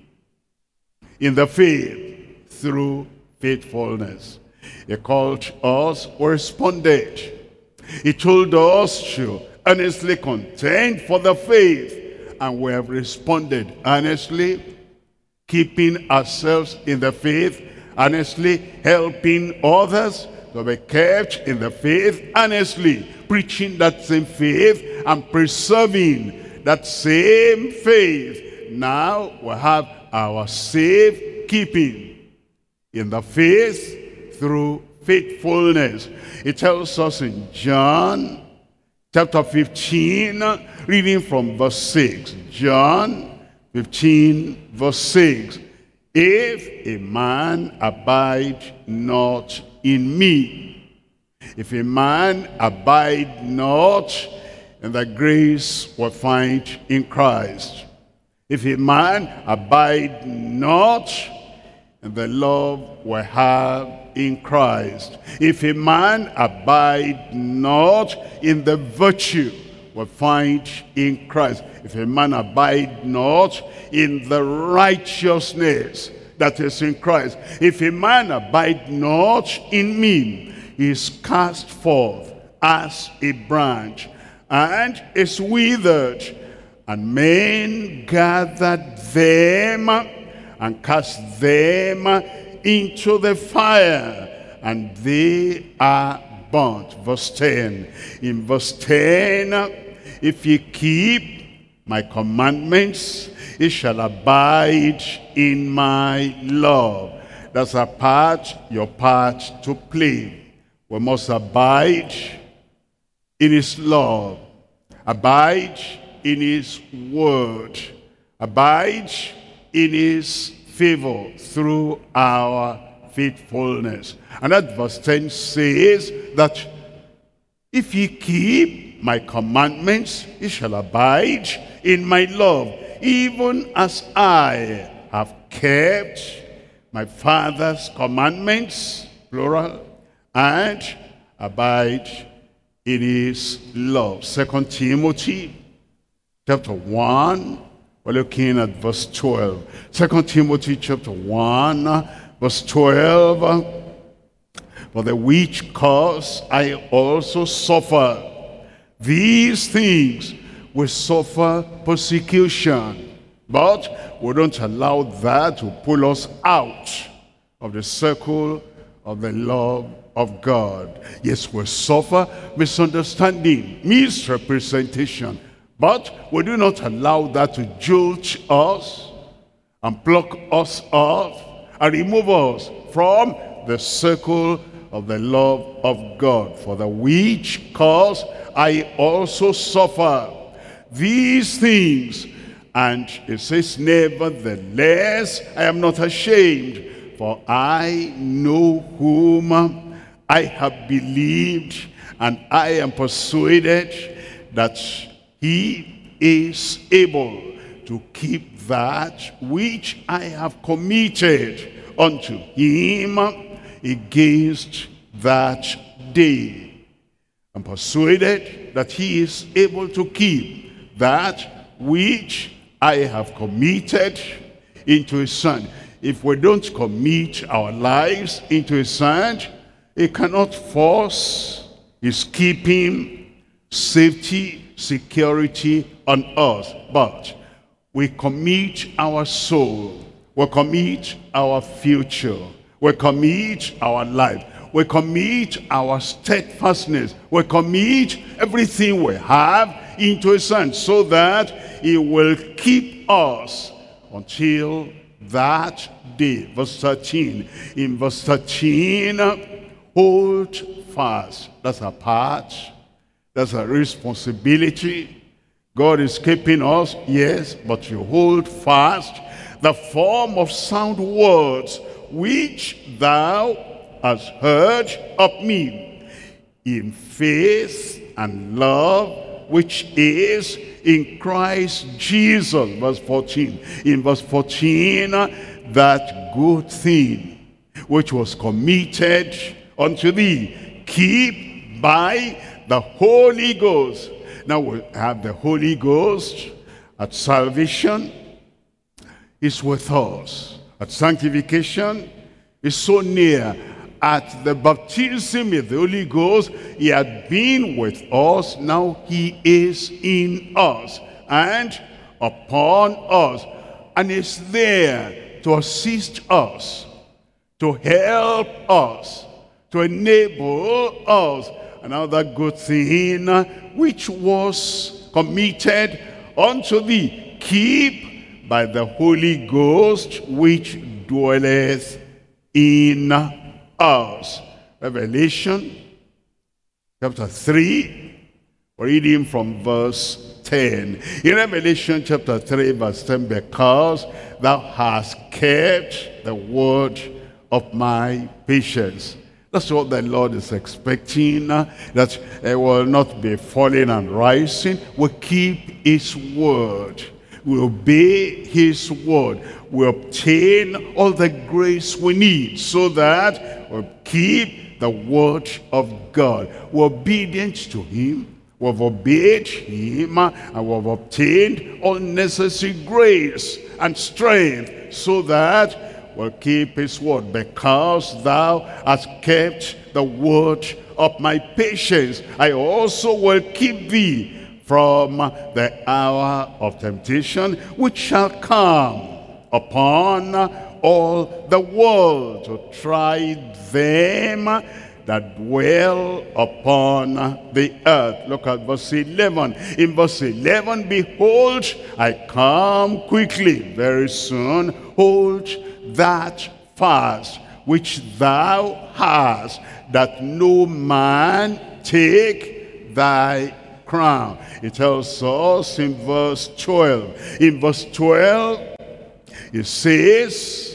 in the faith through faithfulness. He called us, we responded. He told us to earnestly contend for the faith, and we have responded earnestly, keeping ourselves in the faith, earnestly helping others to be kept in the faith, earnestly preaching that same faith and preserving that same faith. Now we have our safekeeping in the faith through faithfulness. It tells us in John chapter fifteen, reading from verse six. John fifteen, verse six. If a man abide not in me, if a man abide not in the grace we find in Christ, if a man abide not in the love we have in Christ, if a man abide not in the virtue we find in Christ, if a man abide not in the righteousness that is in Christ, if a man abide not in me, he is cast forth as a branch and is withered, and men gathered them and cast them into the fire, and they are burnt. Verse ten. In verse ten, if ye keep my commandments, ye shall abide in my love. That's a part, your part to play. We must abide in his love, abide in his word, abide in his favor through our faithfulness. And that verse ten says that if ye keep my commandments, ye shall abide in my love, even as I have kept my Father's commandments, plural, and abide in his love. Second Timothy chapter one, we're looking at verse twelve. Second Timothy chapter one, verse twelve. For the which cause I also suffer. These things we suffer persecution, but we don't allow that to pull us out of the circle of the love of God. Yes, we suffer misunderstanding, misrepresentation, But we do not allow that to jolt us and pluck us off and remove us from the circle of the love of God. For the which cause I also suffer these things. And it says, nevertheless, I am not ashamed, for I know whom I have believed, and I am persuaded that he is able to keep that which I have committed unto him against that day. I'm persuaded that he is able to keep that which I have committed into his hand. If we don't commit our lives into his hand, he cannot force his keeping, safety, security on us. But we commit our soul, we commit our future, we commit our life, we commit our steadfastness, we commit everything we have into his hand, so that he will keep us until that day. Verse thirteen. In verse thirteen, hold fast. That's a part. That's a responsibility. God is keeping us, yes, but you hold fast the form of sound words which thou hast heard of me, in faith and love which is in Christ Jesus. Verse fourteen. In verse fourteen, that good thing which was committed unto thee, keep by the Holy Ghost. Now we have the Holy Ghost at salvation. Is with us. At sanctification, is so near. At the baptism with the Holy Ghost, he had been with us. Now he is in us and upon us, and is there to assist us, to help us, to enable us. And now that good thing which was committed unto thee, keep by the Holy Ghost which dwelleth in us. Revelation chapter three, reading from verse ten. In Revelation chapter three, verse ten, because thou hast kept the word of my patience. That's what the Lord is expecting, uh, that it will not be falling and rising. We keep his word. We obey his word. We obtain all the grace we need, so that we keep the word of God. We're obedient to him. We've obeyed him, and we've obtained all necessary grace and strength, so that we'll keep his word. Because thou hast kept the word of my patience, I also will keep thee from the hour of temptation, which shall come upon all the world to try them that dwell upon the earth. Look at verse eleven. In verse eleven, behold, I come quickly, very soon. Hold that fast which thou hast, that no man take thy crown. It tells us in verse twelve. In verse twelve, it says,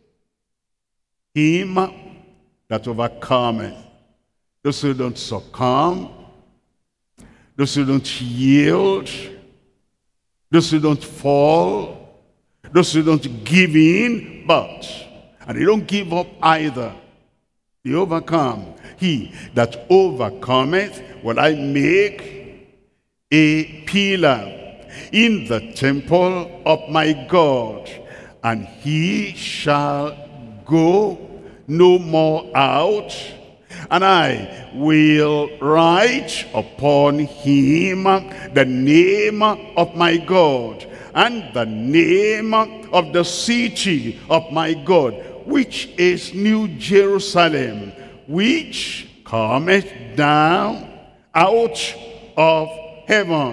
him that overcometh. Those who don't succumb, those who don't yield, those who don't fall, those who don't give in, but, and they don't give up either, they overcome. He that overcometh will I make a pillar in the temple of my God, and he shall go no more out, and I will write upon him the name of my God, and the name of the city of my God, which is New Jerusalem, which cometh down out of heaven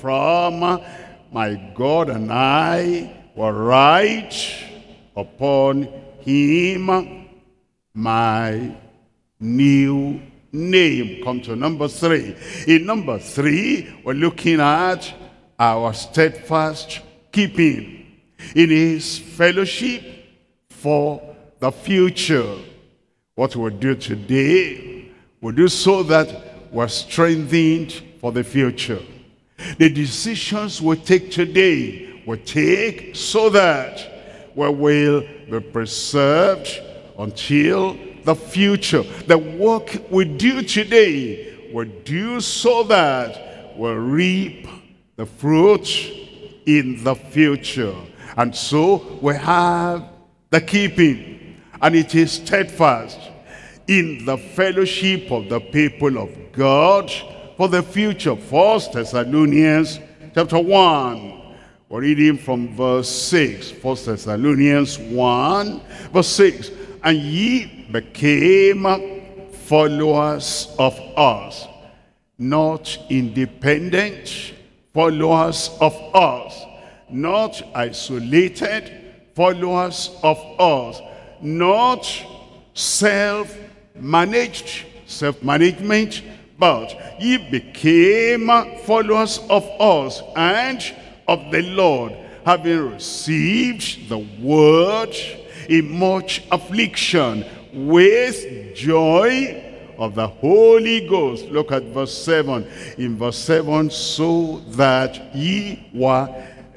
from, my God and I will write upon him my new name. Come to number three. In number three, we're looking at our steadfast keeping in his fellowship for the future. What we'll do today, we'll do so that we're strengthened for the future. The decisions we take today, we take so that we will be preserved until the future. The work we do today, we do so that we'll reap the fruit in the future. And so we have the keeping, and it is steadfast in the fellowship of the people of God for the future. First Thessalonians chapter one. We're reading from verse six. First Thessalonians one, verse six. And ye became followers of us, not independent followers of us, not isolated followers of us, not self-managed, self-management, but ye became followers of us and of the Lord, having received the word in much affliction with joy of the Holy Ghost. Look at verse seven. In verse seven, so that ye were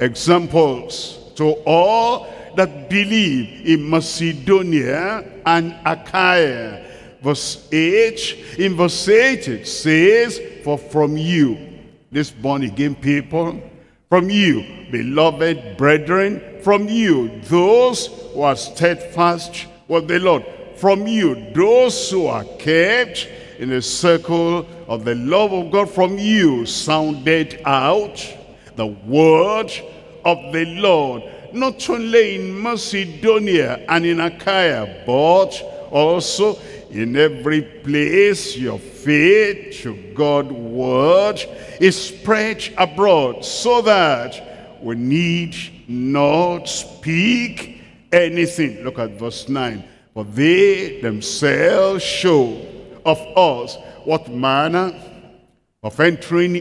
examples to all that believe in Macedonia and Achaia. Verse eight, in verse eight it says, for from you, this born again people, from you, beloved brethren, from you, those who are steadfast with the Lord, from you, those who are kept in the circle of the love of God, from you sounded out the word of the Lord, not only in Macedonia and in Achaia, but also in every place your faith to God's word is spread abroad, so that we need not speak anything. Look at verse nine. For they themselves show of us what manner of entering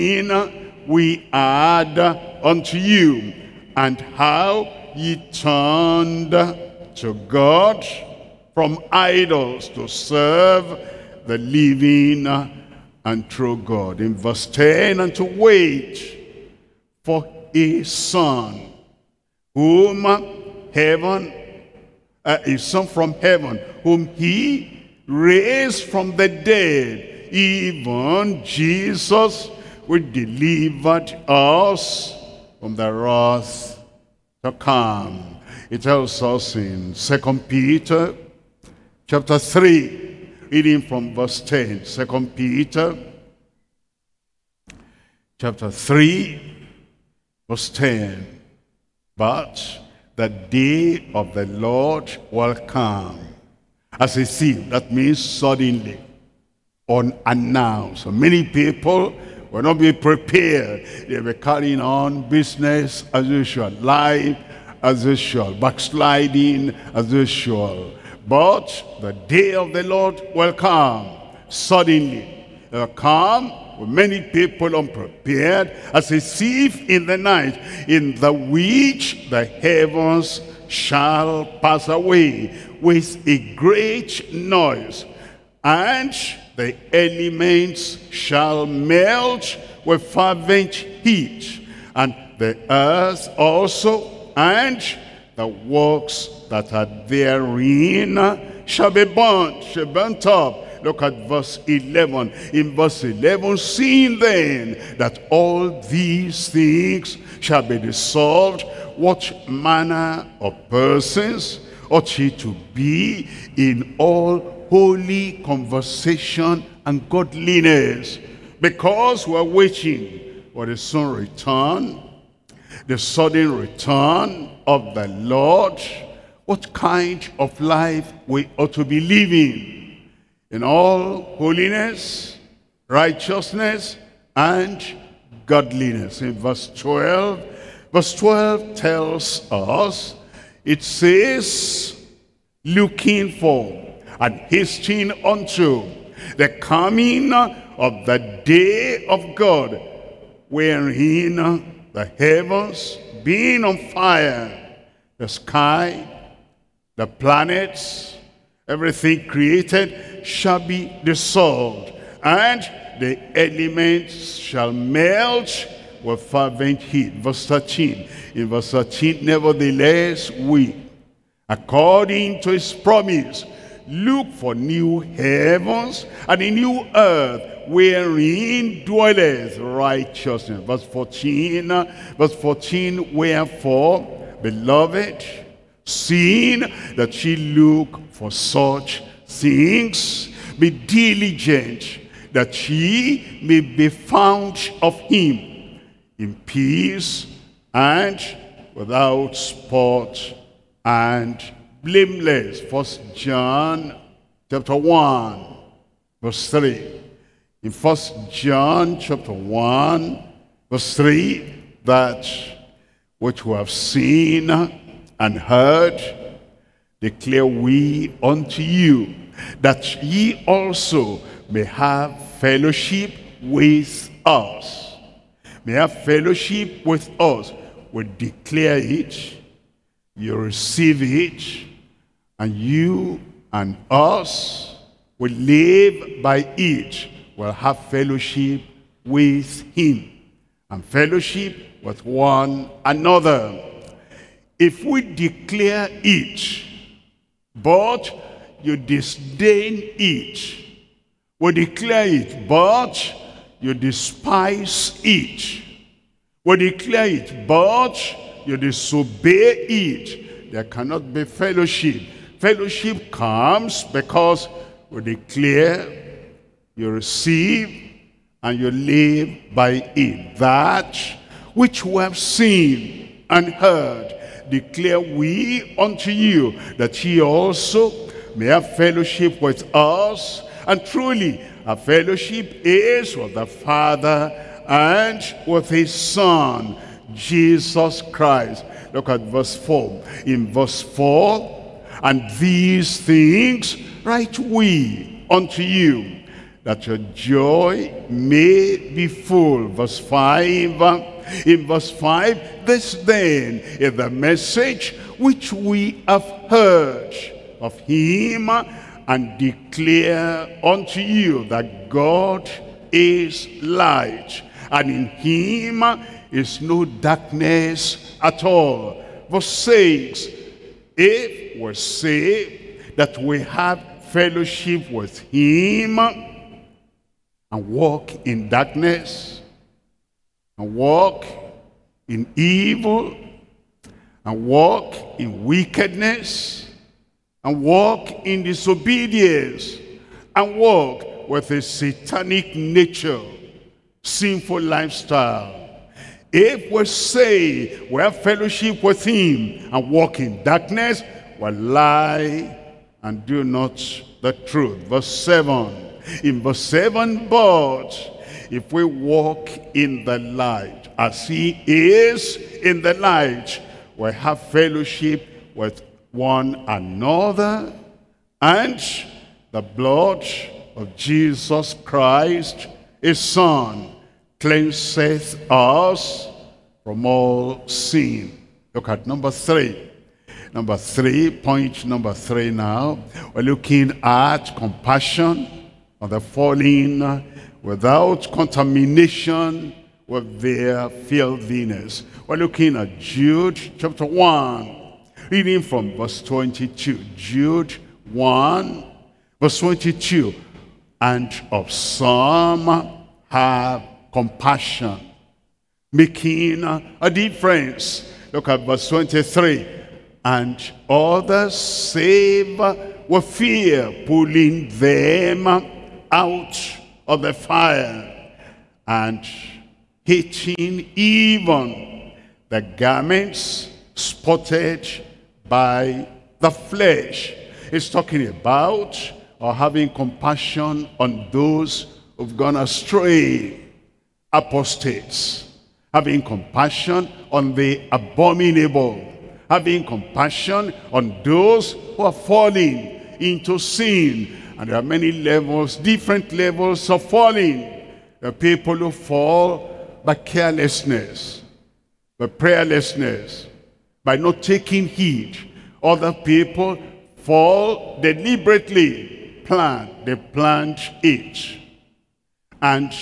in we had unto you, and how ye turned to God from idols to serve the living and true God. In verse ten, and to wait for a son, whom heaven, uh, a son from heaven, whom he raised from the dead, even Jesus, which delivered us from the wrath to come. It tells us in Second Peter chapter three, reading from verse ten. Second Peter chapter three, verse ten. But the day of the Lord will come as a thief. That means suddenly, unannounced. So many people will not be prepared. They'll be carrying on business as usual, life as usual, backsliding as usual. But the day of the Lord will come suddenly. It will come with many people unprepared, as a thief in the night, in the which the heavens shall pass away with a great noise, and the elements shall melt with fervent heat, and the earth also, and the works that are therein shall be burnt, shall be burnt up. Look at verse eleven. In verse eleven, seeing then that all these things shall be dissolved, what manner of persons ought ye to be in all holy conversation and godliness? Because we're waiting for the soon return, the sudden return of the Lord. What kind of life we ought to be living? In all holiness, righteousness, and godliness. In verse twelve, verse twelve tells us, it says, looking for and hastening unto the coming of the day of God, wherein the heavens being on fire, the sky, the planets, everything created shall be dissolved, and the elements shall melt with fervent heat. Verse thirteen. In verse thirteen, nevertheless, we, according to his promise, look for new heavens and a new earth, wherein dwelleth righteousness. Verse fourteen, verse fourteen, wherefore, beloved, seeing that ye look for such things, be diligent that ye may be found of him in peace and without spot and blameless. First John chapter one verse three. In First John chapter one verse three, that which we have seen and heard declare we unto you, that ye also may have fellowship with us. May have fellowship with us. We declare it, you receive it, and you and us will live by it. We'll have fellowship with him and fellowship with one another. If we declare it, but you disdain it, we declare it, but you despise it, we declare it, but you disobey it, there cannot be fellowship. Fellowship comes because we declare, you receive, and you live by it. That which we have seen and heard declare we unto you, that ye also may have fellowship with us. And truly, our fellowship is with the Father and with his Son, Jesus Christ. Look at verse four. In verse four, and these things write we unto you, that your joy may be full. Verse five. In verse five, this then is the message which we have heard of him, and declare unto you, that God is light, and in him is no darkness at all. Verse six, if we say that we have fellowship with him, and walk in darkness, and walk in evil, and walk in wickedness, and walk in disobedience, and walk with a satanic nature, sinful lifestyle. If we say we have fellowship with him and walk in darkness, we lie and do not the truth. Verse seven. In verse seven, but if we walk in the light, as he is in the light, we have fellowship with one another, and the blood of Jesus Christ, his Son, cleanseth us from all sin. Look at number three. Number three, point number three now. We're looking at compassion on the fallen without contamination with their filthiness. We're looking at Jude chapter one, reading from verse twenty-two. Jude one, verse twenty-two. And of some have compassion, making a difference. Look at verse twenty-three. And others save with fear, pulling them out of the fire, and hating even the garments spotted by the flesh. It's talking about or having compassion on those who've gone astray, apostates, having compassion on the abominable, having compassion on those who are falling into sin. And there are many levels, different levels of falling. The people who fall by carelessness, by prayerlessness, by not taking heed. Other people fall deliberately, plan, they planned it. And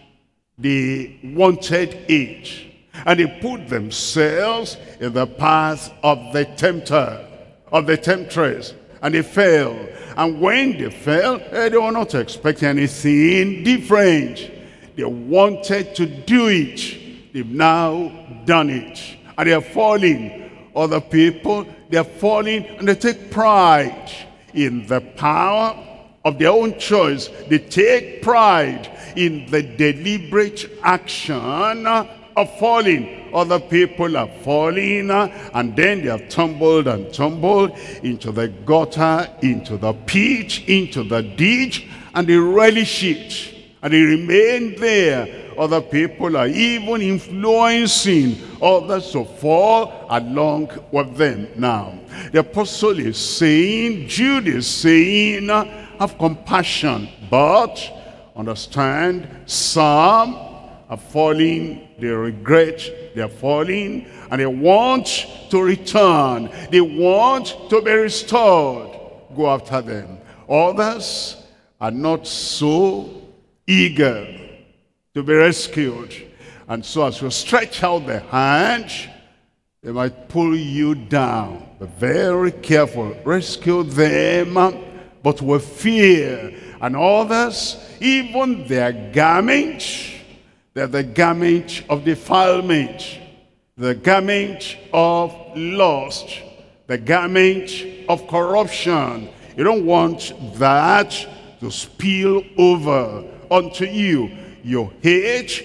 they wanted it. And they put themselves in the path of the tempter, of the temptress, and they fell. And when they fell, they were not expecting anything different. They wanted to do it. They've now done it. And they are falling. Other people, they are falling and they take pride in the power of their own choice. They take pride in the deliberate action of falling. Other people are falling, and then they have tumbled and tumbled into the gutter, into the pit, into the ditch, and they relish it, and they remain there. Other people are even influencing others to fall along with them. Now, the apostle is saying, Jude is saying, have compassion, but understand, some are falling, they regret they are falling, and they want to return. They want to be restored. Go after them. Others are not so eager to be rescued. And so as you stretch out the hand, they might pull you down. Be very careful. Rescue them, but with fear. And others, even their garment, they're the garment of defilement, the garment of lust, the garment of corruption. You don't want that to spill over onto you. You hate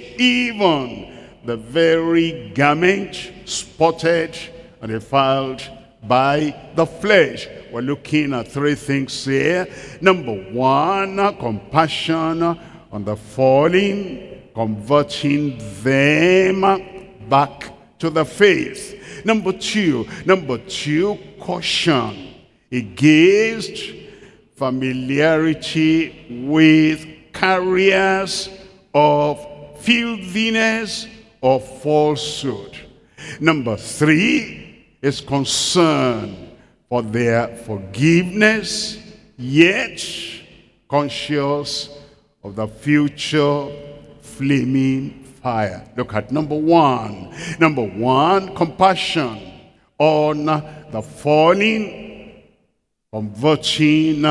even the very garment spotted and defiled by the flesh. We're looking at three things here. Number one, compassion on the falling, converting them back to the faith. Number two, number two, caution against familiarity with carriers of filthiness or falsehood. Number three is concern for their forgiveness, yet conscious of the future flaming fire. Look at number one. Number one, compassion on the falling, converting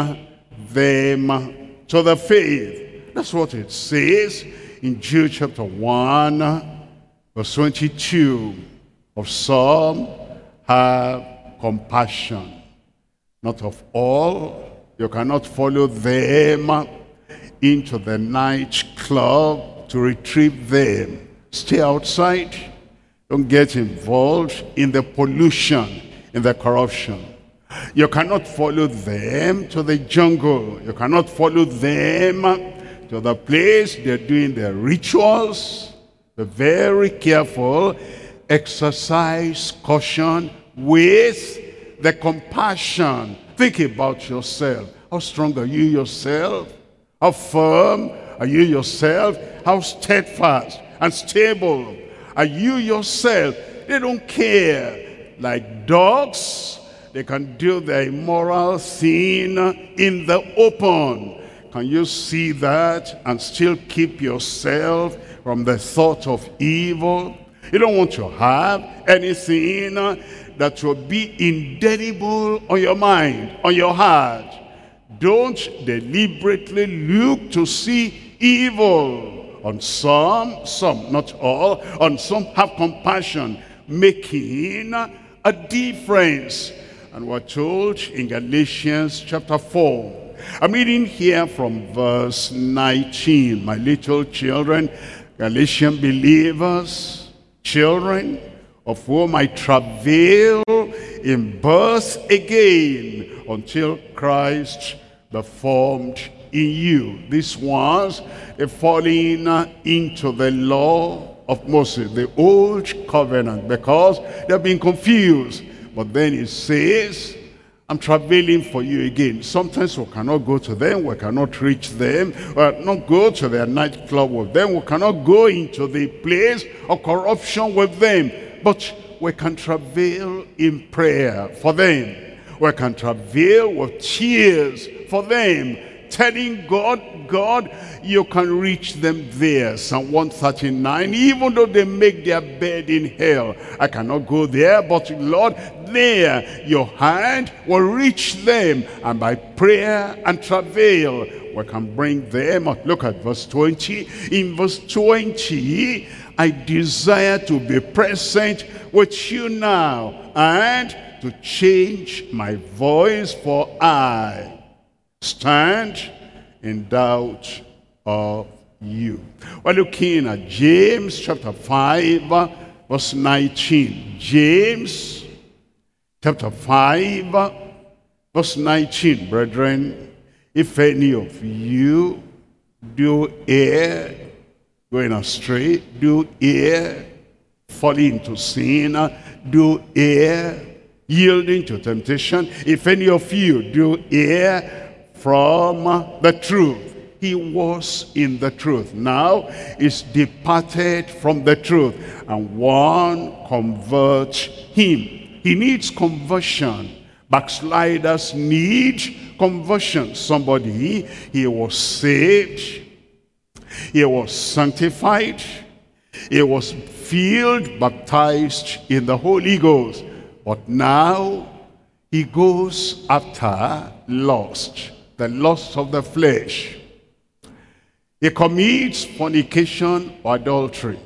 them to the faith. That's what it says in Jude chapter one, verse twenty-two. Of some have compassion, not of all. You cannot follow them into the night club to retrieve them. Stay outside. Don't get involved in the pollution, in the corruption. You cannot follow them to the jungle. You cannot follow them to the place they're doing their rituals. Be very careful. Exercise caution with the compassion. Think about yourself. How strong are you yourself? How firm are you yourself? How steadfast and stable are you yourself? They don't care. Like dogs, they can do their immoral sin in the open. Can you see that and still keep yourself from the thought of evil? You don't want to have anything that will be indelible on your mind, on your heart. Don't deliberately look to see evil on some, some, not all, on some have compassion, making a difference. And we're told in Galatians chapter four. I'm reading here from verse nineteen. My little children, Galatian believers, children of whom I travail in birth again until Christ be formed in you. These ones, they're falling into the law of Moses, the old covenant, because they've been confused. But then it says, I'm travailing for you again. Sometimes we cannot go to them, we cannot reach them, we cannot go to their nightclub with them, we cannot go into the place of corruption with them. But we can travail in prayer for them. We can travail with tears for them, telling God, God, you can reach them there. Psalm one thirty-nine, even though they make their bed in hell, I cannot go there, but Lord, there your hand will reach them, and by prayer and travail we can bring them. Look at verse twenty. In verse twenty, I desire to be present with you now, and to change my voice, for I stand in doubt of you. We're looking at James chapter five, verse nineteen. James chapter five, verse nineteen. Brethren, if any of you do err, going astray, do err, falling into sin, do err, yielding to temptation, if any of you do err from the truth, he was in the truth, now is departed from the truth, and one converts him. He needs conversion. Backsliders need conversion. Somebody, he was saved, he was sanctified, he was filled, baptized in the Holy Ghost, but now he goes after lust, the lust of the flesh. He commits fornication or adultery.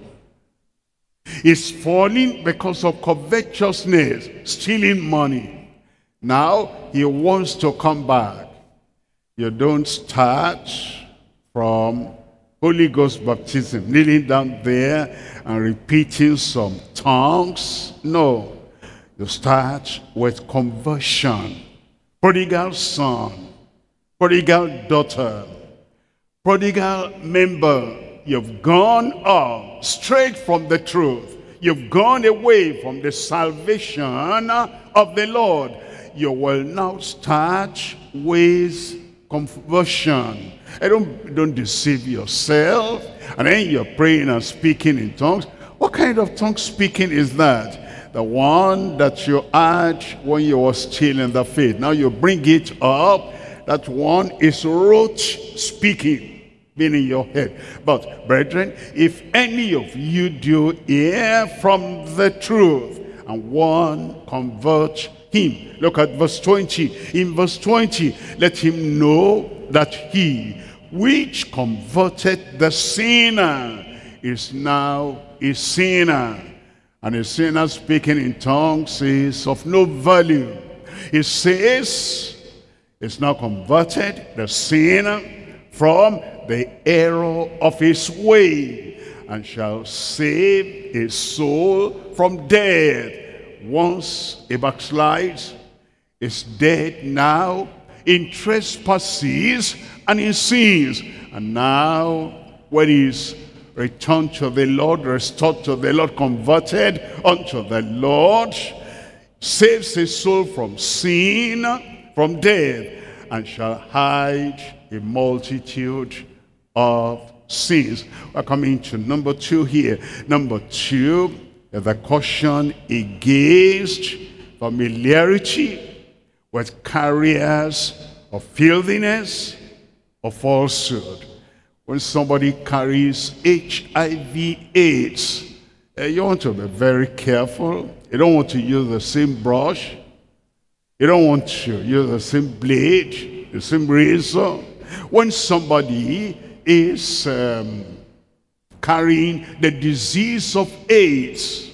He's falling because of covetousness, stealing money. Now he wants to come back. You don't start from Holy Ghost baptism, kneeling down there and repeating some tongues. No, you start with conversion. Prodigal son, prodigal daughter, prodigal member, you've gone up straight from the truth. You've gone away from the salvation of the Lord. You will now start with conversion. And don't, don't deceive yourself. And then you're praying and speaking in tongues. What kind of tongue speaking is that? The one that you had when you were still in the faith. Now you bring it up. That one is rote speaking, being in your head. But brethren, if any of you do err from the truth, and one convert him. Look at verse twenty. In verse twenty, let him know that he which converted the sinner is now a sinner. And a sinner speaking in tongues is of no value. He says, is now converted the sinner from the error of his way, and shall save his soul from death. Once he backslides, is dead now in trespasses and in sins. And now when he's returned to the Lord, restored to the Lord, converted unto the Lord, saves his soul from sin, from death, and shall hide a multitude of sins. We're coming to number two here. Number two, the caution against familiarity with carriers of filthiness, of falsehood. When somebody carries H I V AIDS, uh, you want to be very careful. You don't want to use the same brush. You don't want to use the same blade, the same razor. When somebody is um, carrying the disease of AIDS,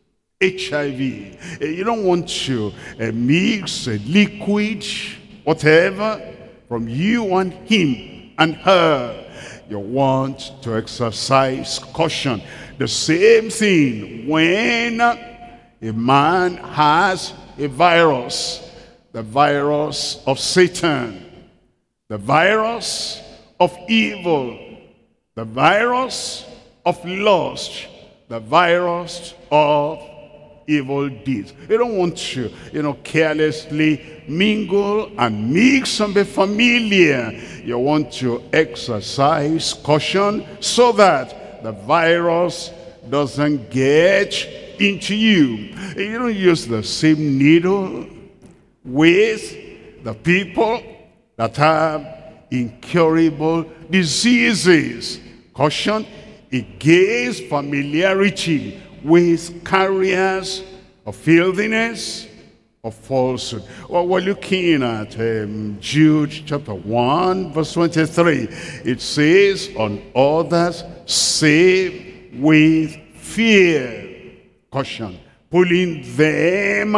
H I V, you don't want to uh, mix a liquid, whatever, from you and him and her. You want to exercise caution. The same thing when a man has a virus, the virus of Satan, the virus of evil, the virus of lust, the virus of evil deeds. You don't want to, you know, carelessly mingle and mix and be familiar. You want to exercise caution so that the virus doesn't get into you. You don't use the same needle with the people that have incurable diseases. Caution against familiarity with carriers of filthiness, of falsehood. Well, we're looking at um, Jude chapter one, verse twenty-three. It says, on others save with fear. Caution, pulling them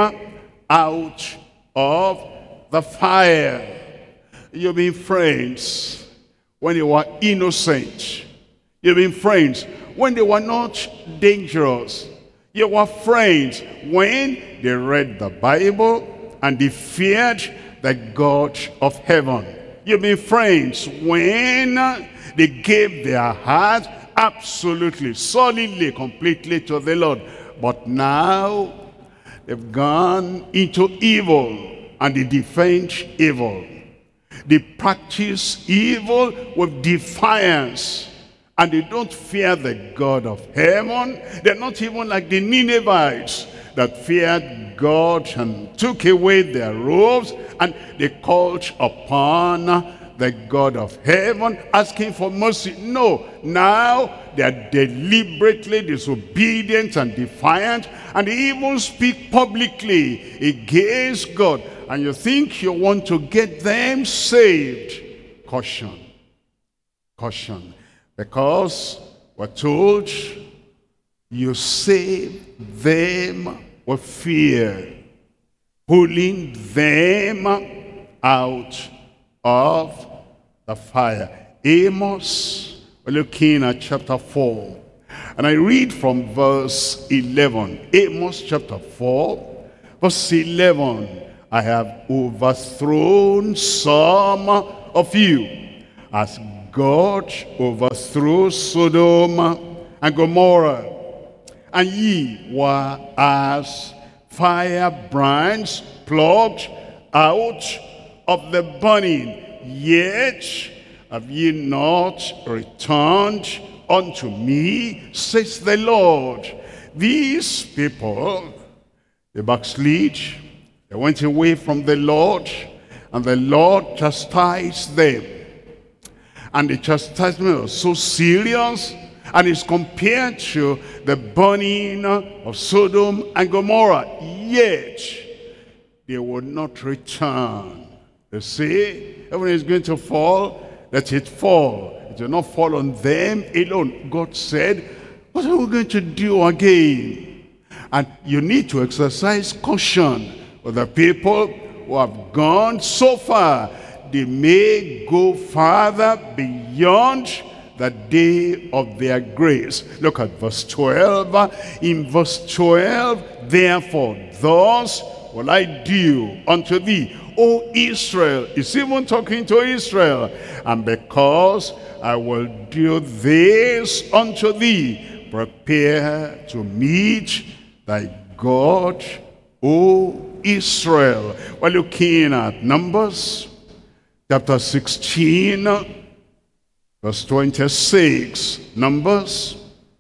out of the fire. You've been friends when you were innocent. You've been friends when they were not dangerous. You were friends when they read the Bible and they feared the God of heaven. You've been friends when they gave their heart absolutely, solidly, completely to the Lord. But now they've gone into evil and they defend evil. They practice evil with defiance. And they don't fear the God of heaven. They're not even like the Ninevites that feared God and took away their robes. And they called upon the God of heaven, asking for mercy. No, now they are deliberately disobedient and defiant. And they even speak publicly against God. And you think you want to get them saved. Caution. Caution. Because we're told you save them with fear, pulling them out of the fire. Amos, we're looking at chapter four. And I read from verse eleven. Amos chapter four, verse eleven. I have overthrown some of you as God overthrew Sodom and Gomorrah, and ye were as firebrands plucked out of the burning, yet have ye not returned unto me, says the Lord. These people, they backslid, they went away from the Lord, and the Lord chastised them. And the chastisement was so serious, and it's compared to the burning of Sodom and Gomorrah. Yet, they would not return. They say, heaven is going to fall, let it fall. It will not fall on them alone. God said, what are we going to do again? And you need to exercise caution with the people who have gone so far. They may go farther beyond the day of their grace. Look at verse twelve. In verse twelve, therefore, thus will I do unto thee, O Israel. It's even talking to Israel. And because I will do this unto thee, prepare to meet thy God, O Israel. We're looking at Numbers chapter sixteen, verse twenty-six. Numbers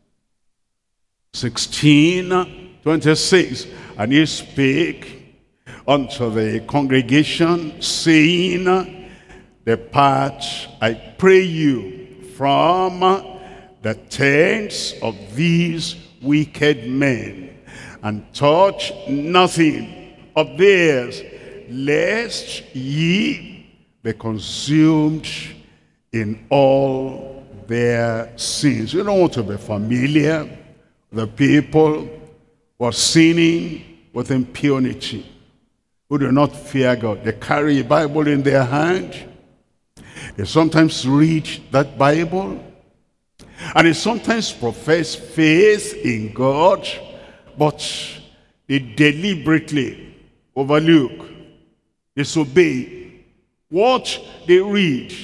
sixteen, twenty-six. And he spake unto the congregation, saying, depart, I pray you, from the tents of these wicked men, and touch nothing of theirs, lest ye be consumed in all their sins. You don't want to be familiar with the people who are sinning with impunity, who do not fear God. They carry a Bible in their hand. They sometimes read that Bible, and they sometimes profess faith in God, but they deliberately overlook, disobey what they read.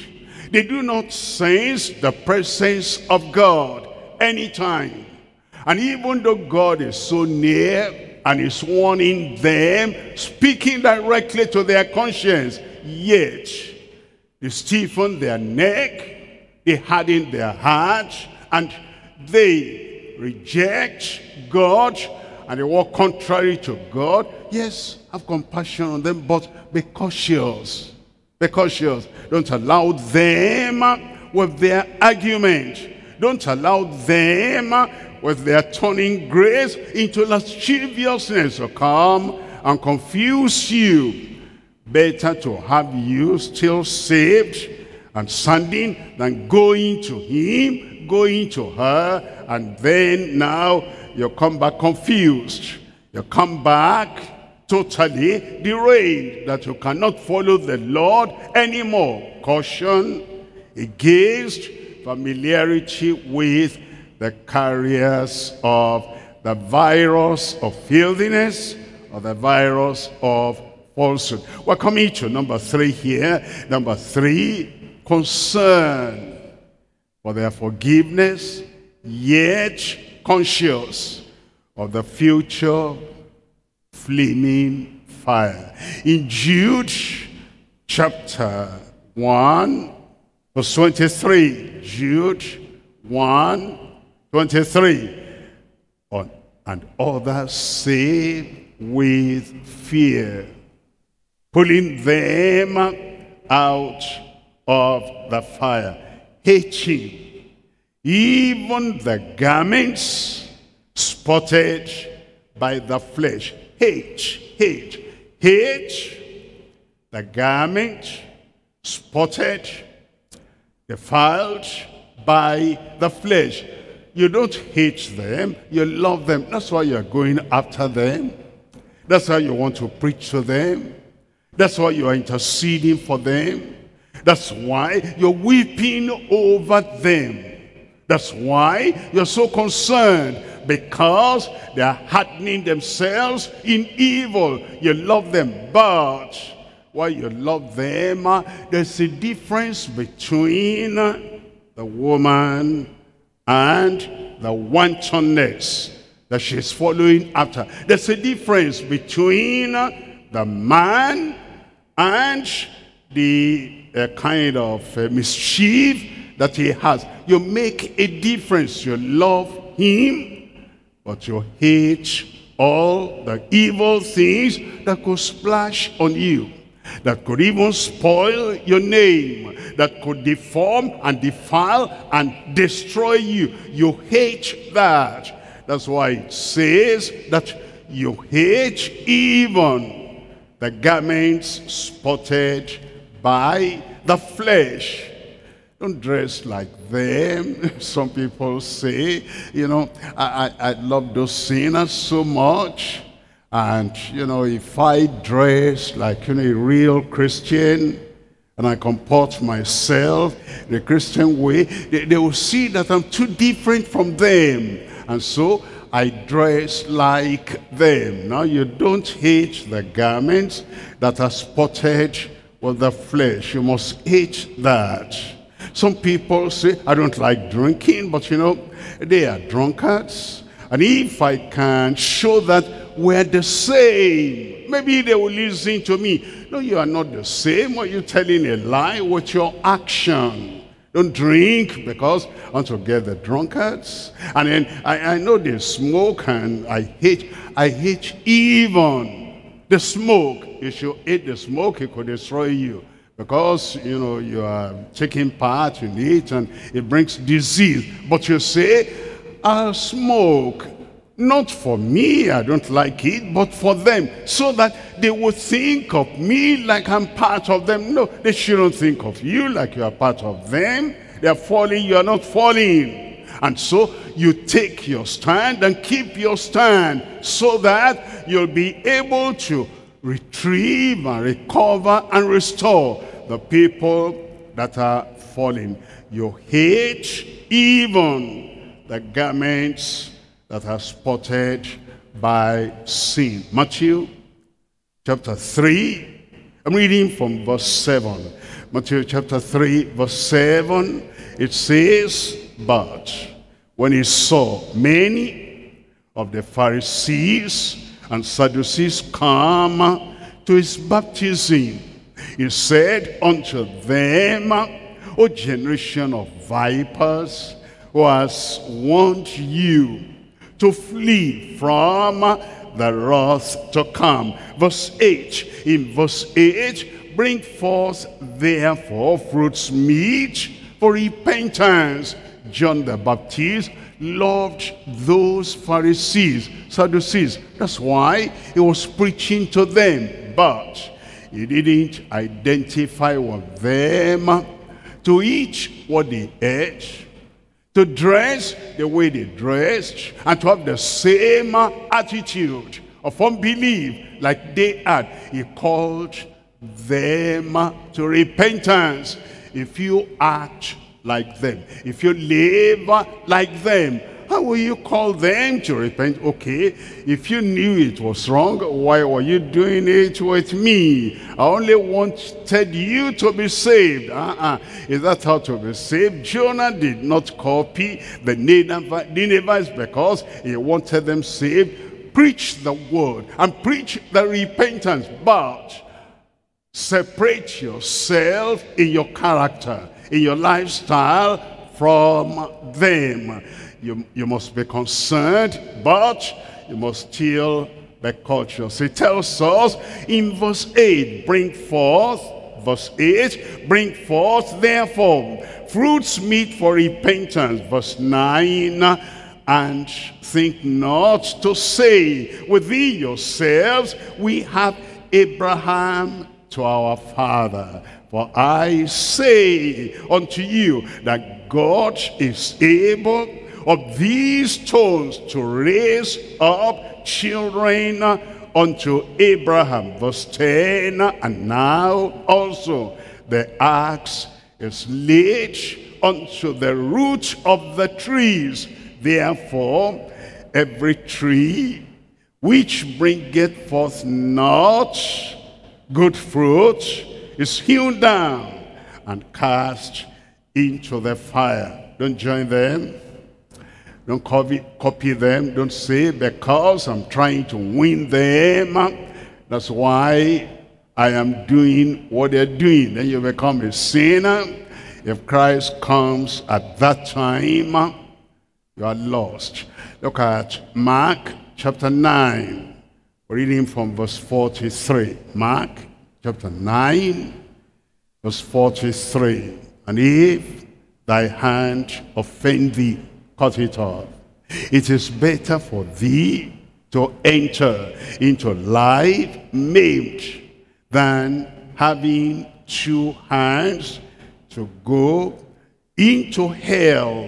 They do not sense the presence of God anytime. And even though God is so near and is warning them, speaking directly to their conscience, yet they stiffen their neck, they harden their heart, and they reject God, and they walk contrary to God. Yes, have compassion on them, but be cautious. Be cautious. Don't allow them with their argument. Don't allow them with their turning grace into lasciviousness to come and confuse you. Better to have you still saved and standing than going to him, going to her, and then now you come back confused. You come back totally derailed, that you cannot follow the Lord anymore. Caution against familiarity with the carriers of the virus of filthiness, or the virus of falsehood. We're coming to number three here. Number three, concern for their forgiveness, yet conscious of the future flaming fire. In Jude chapter one, verse twenty-three, Jude one, twenty-three, on and others say with fear, pulling them out of the fire, hating even the garments spotted by the flesh. Hate, hate, hate the garment spotted, defiled by the flesh. You don't hate them, you love them. That's why you're going after them. That's why you want to preach to them. That's why you are interceding for them. That's why you're weeping over them. That's why you're so concerned, because they are hardening themselves in evil. You love them, but while you love them, there's a difference between the woman and the wantonness that she's following after. There's a difference between the man and the uh, kind of uh, mischief that he has. You make a difference. You love him, but you hate all the evil things that could splash on you, that could even spoil your name, that could deform and defile and destroy you. You hate that. That's why it says that you hate even the garments spotted by the flesh. Don't dress like them. Some people say, you know, I, I, I love those sinners so much. And, you know, if I dress like, you know, a real Christian, and I comport myself the Christian way, they, they will see that I'm too different from them. And so I dress like them. Now, you don't hate the garments that are spotted with the flesh. You must hate that. Some people say, I don't like drinking, but you know, they are drunkards. And if I can show that we're the same, maybe they will listen to me. No, you are not the same. Or you're telling a lie with your action. Don't drink because I want to get the drunkards. And then I, I know they smoke, and I hate, I hate even the smoke. If you hate the smoke, it could destroy you. Because, you know, you are taking part in it and it brings disease. But you say, I'll smoke. Not for me, I don't like it, but for them. So that they will think of me like I'm part of them. No, they shouldn't think of you like you are part of them. They are falling, you are not falling. And so you take your stand and keep your stand so that you'll be able to retrieve and recover and restore the people that are falling. You hate even the garments that are spotted by sin. Matthew chapter three, I'm reading from verse seven. Matthew chapter three, verse seven, it says, but when he saw many of the Pharisees and Sadducees come to his baptism, he said unto them, O generation of vipers, who has warned you to flee from the wrath to come. Verse eight, in verse eight, bring forth therefore fruits meet for repentance. John the Baptist loved those Pharisees, Sadducees. That's why he was preaching to them. But he didn't identify with them to eat what they ate, to dress the way they dressed, and to have the same attitude of unbelief like they had. He called them to repentance. If you act like them, if you live like them, how will you call them to repent? Okay, if you knew it was wrong, why were you doing it with me? I only wanted you to be saved. Uh-uh. Is that how to be saved? Jonah did not copy the Ninevites because he wanted them saved. Preach the word and preach the repentance, but separate yourself in your character, in your lifestyle from them. You, you must be concerned, but you must still be cautious. It tells us in verse eight, bring forth, verse eight, bring forth therefore fruits meet for repentance. Verse nine, and think not to say within yourselves, we have Abraham to our father. For I say unto you that God is able of these stones to raise up children unto Abraham. Verse ten, and now also the axe is laid unto the root of the trees. Therefore every tree which bringeth forth not good fruit is hewn down and cast into the fire. Don't join them. Don't copy, copy them. Don't say, because I'm trying to win them, that's why I am doing what they're doing. Then you become a sinner. If Christ comes at that time, you are lost. Look at Mark chapter nine. We're reading from verse forty-three. Mark chapter nine, verse forty-three. And if thy hand offend thee, cut it off. It is better for thee to enter into life maimed than having two hands to go into hell,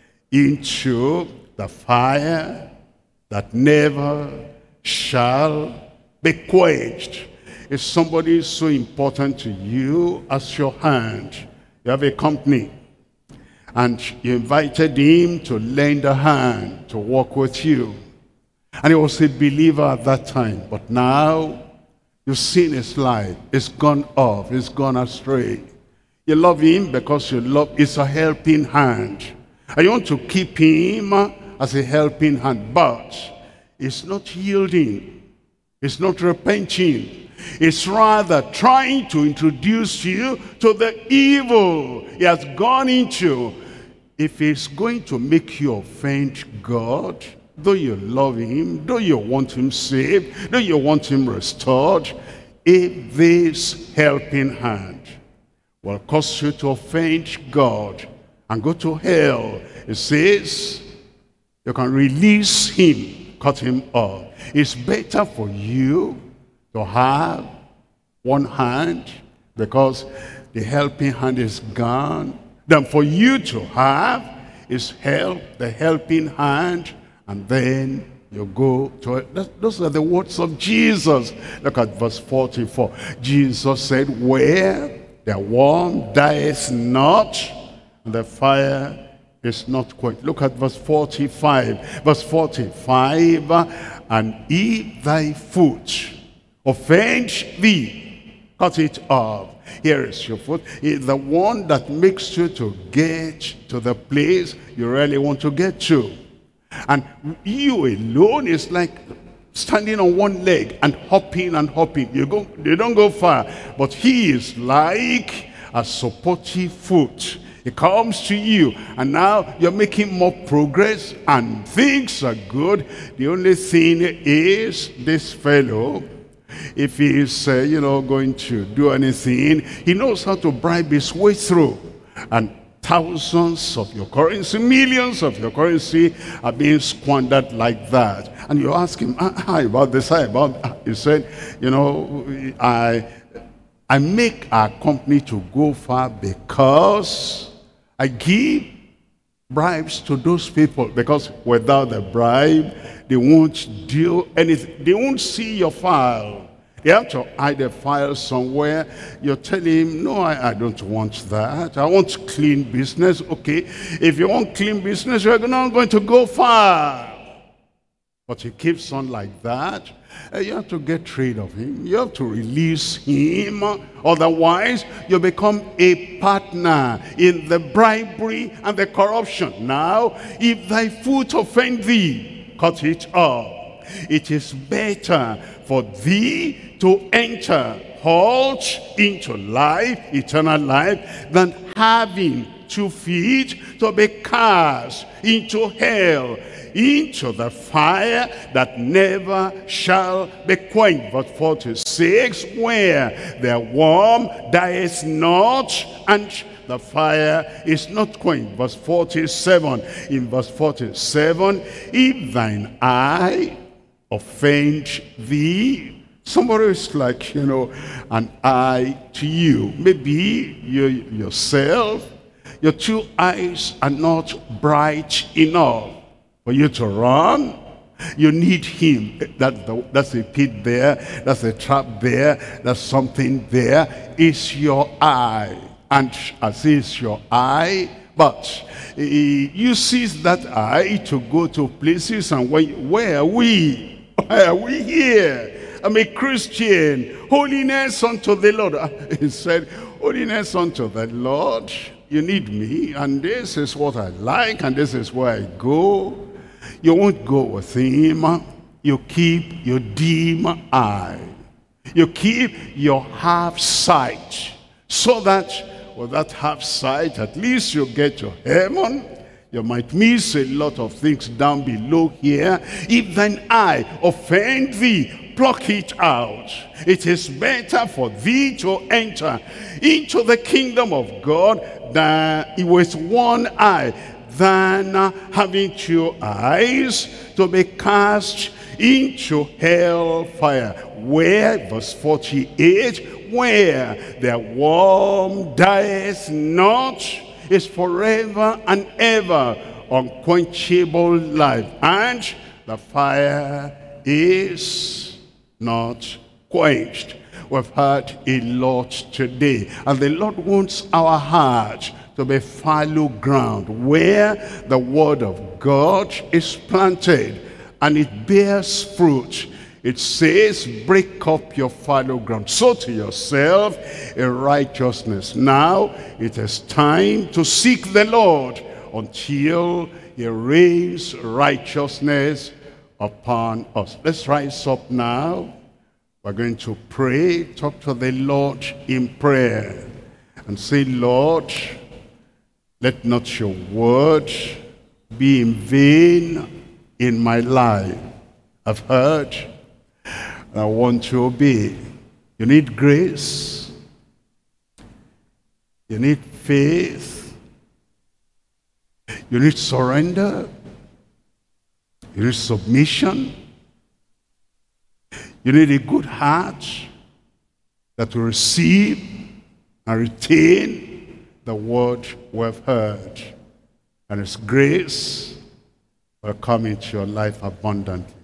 into the fire that never shall be quenched. If somebody is so important to you as your hand, you have a company, and you invited him to lend a hand to walk with you. And he was a believer at that time. But now, you've seen his life. It's gone off. It's gone astray. You love him because you love, it's a helping hand. And you want to keep him as a helping hand. But it's not yielding. It's not repenting. It's rather trying to introduce you to the evil he has gone into. If it's going to make you offend God, though you love him, though you want him saved, though you want him restored, if this helping hand will cause you to offend God and go to hell, it says you can release him, cut him off. It's better for you to have one hand because the helping hand is gone, than for you to have is help, the helping hand, and then you go to it. Those are the words of Jesus. Look at verse forty-four. Jesus said, where the worm dieth not, and the fire is not quenched. Look at verse forty-five. Verse forty-five, and if thy foot offend thee, cut it off. Here is your foot. It's the one that makes you to get to the place you really want to get to. And you alone is like standing on one leg and hopping and hopping. You go, you don't go far. But he is like a supportive foot. It comes to you, and now you're making more progress, and things are good. The only thing is, this fellow, if he's, uh, you know, going to do anything, he knows how to bribe his way through. And thousands of your currency, millions of your currency are being squandered like that. And you ask him, ah, how about this, how about that? He said, you know, I, I make our company to go far because I give bribes to those people, because without the bribe, they won't do anything. They won't see your file. They have to hide a file somewhere. You're telling him, no, I, I don't want that. I want clean business. Okay, if you want clean business, you're not going to go far. But he keeps on like that. Uh, you have to get rid of him. You have to release him. Otherwise, you become a partner in the bribery and the corruption. Now, if thy foot offend thee, cut it off. It is better for thee to enter halt into life, eternal life, than having two feet to be cast into hell, into the fire that never shall be quenched. Verse forty-six, where the worm dieth not, and the fire is not quenched. Verse forty-seven, in verse forty-seven, if thine eye offend thee, somebody is like, you know, an eye to you. Maybe you yourself, your two eyes are not bright enough for you to run. You need him. That, the, that's a pit there. That's a trap there. That's something there. It's your eye. And as is your eye, but uh, you seize that eye to go to places, and when, where are we? Why are we here? I'm a Christian. Holiness unto the Lord. He said, holiness unto the Lord. You need me, and this is what I like, and this is where I go. You won't go with him. You keep your dim eye. You keep your half sight, so that with that half sight, at least you get to heaven. You might miss a lot of things down below here. If thine eye offend thee, pluck it out. It is better for thee to enter into the kingdom of God than with one eye, than having two eyes to be cast into hell fire. Where, verse forty-eight, where the worm dieth not, is forever and ever unquenchable life, and the fire is not quenched. We've heard a lot today, and the Lord wants our heart to be fallow ground, where the word of God is planted and it bears fruit. It says, break up your fallow ground. Sow to yourself a righteousness. Now it is time to seek the Lord until he rains righteousness upon us. Let's rise up now. We're going to pray. Talk to the Lord in prayer and say, Lord, let not your word be in vain in my life. I've heard, I want to obey. You need grace. You need faith. You need surrender. You need submission. You need a good heart that will receive and retain the word we've heard. And His grace will come into your life abundantly.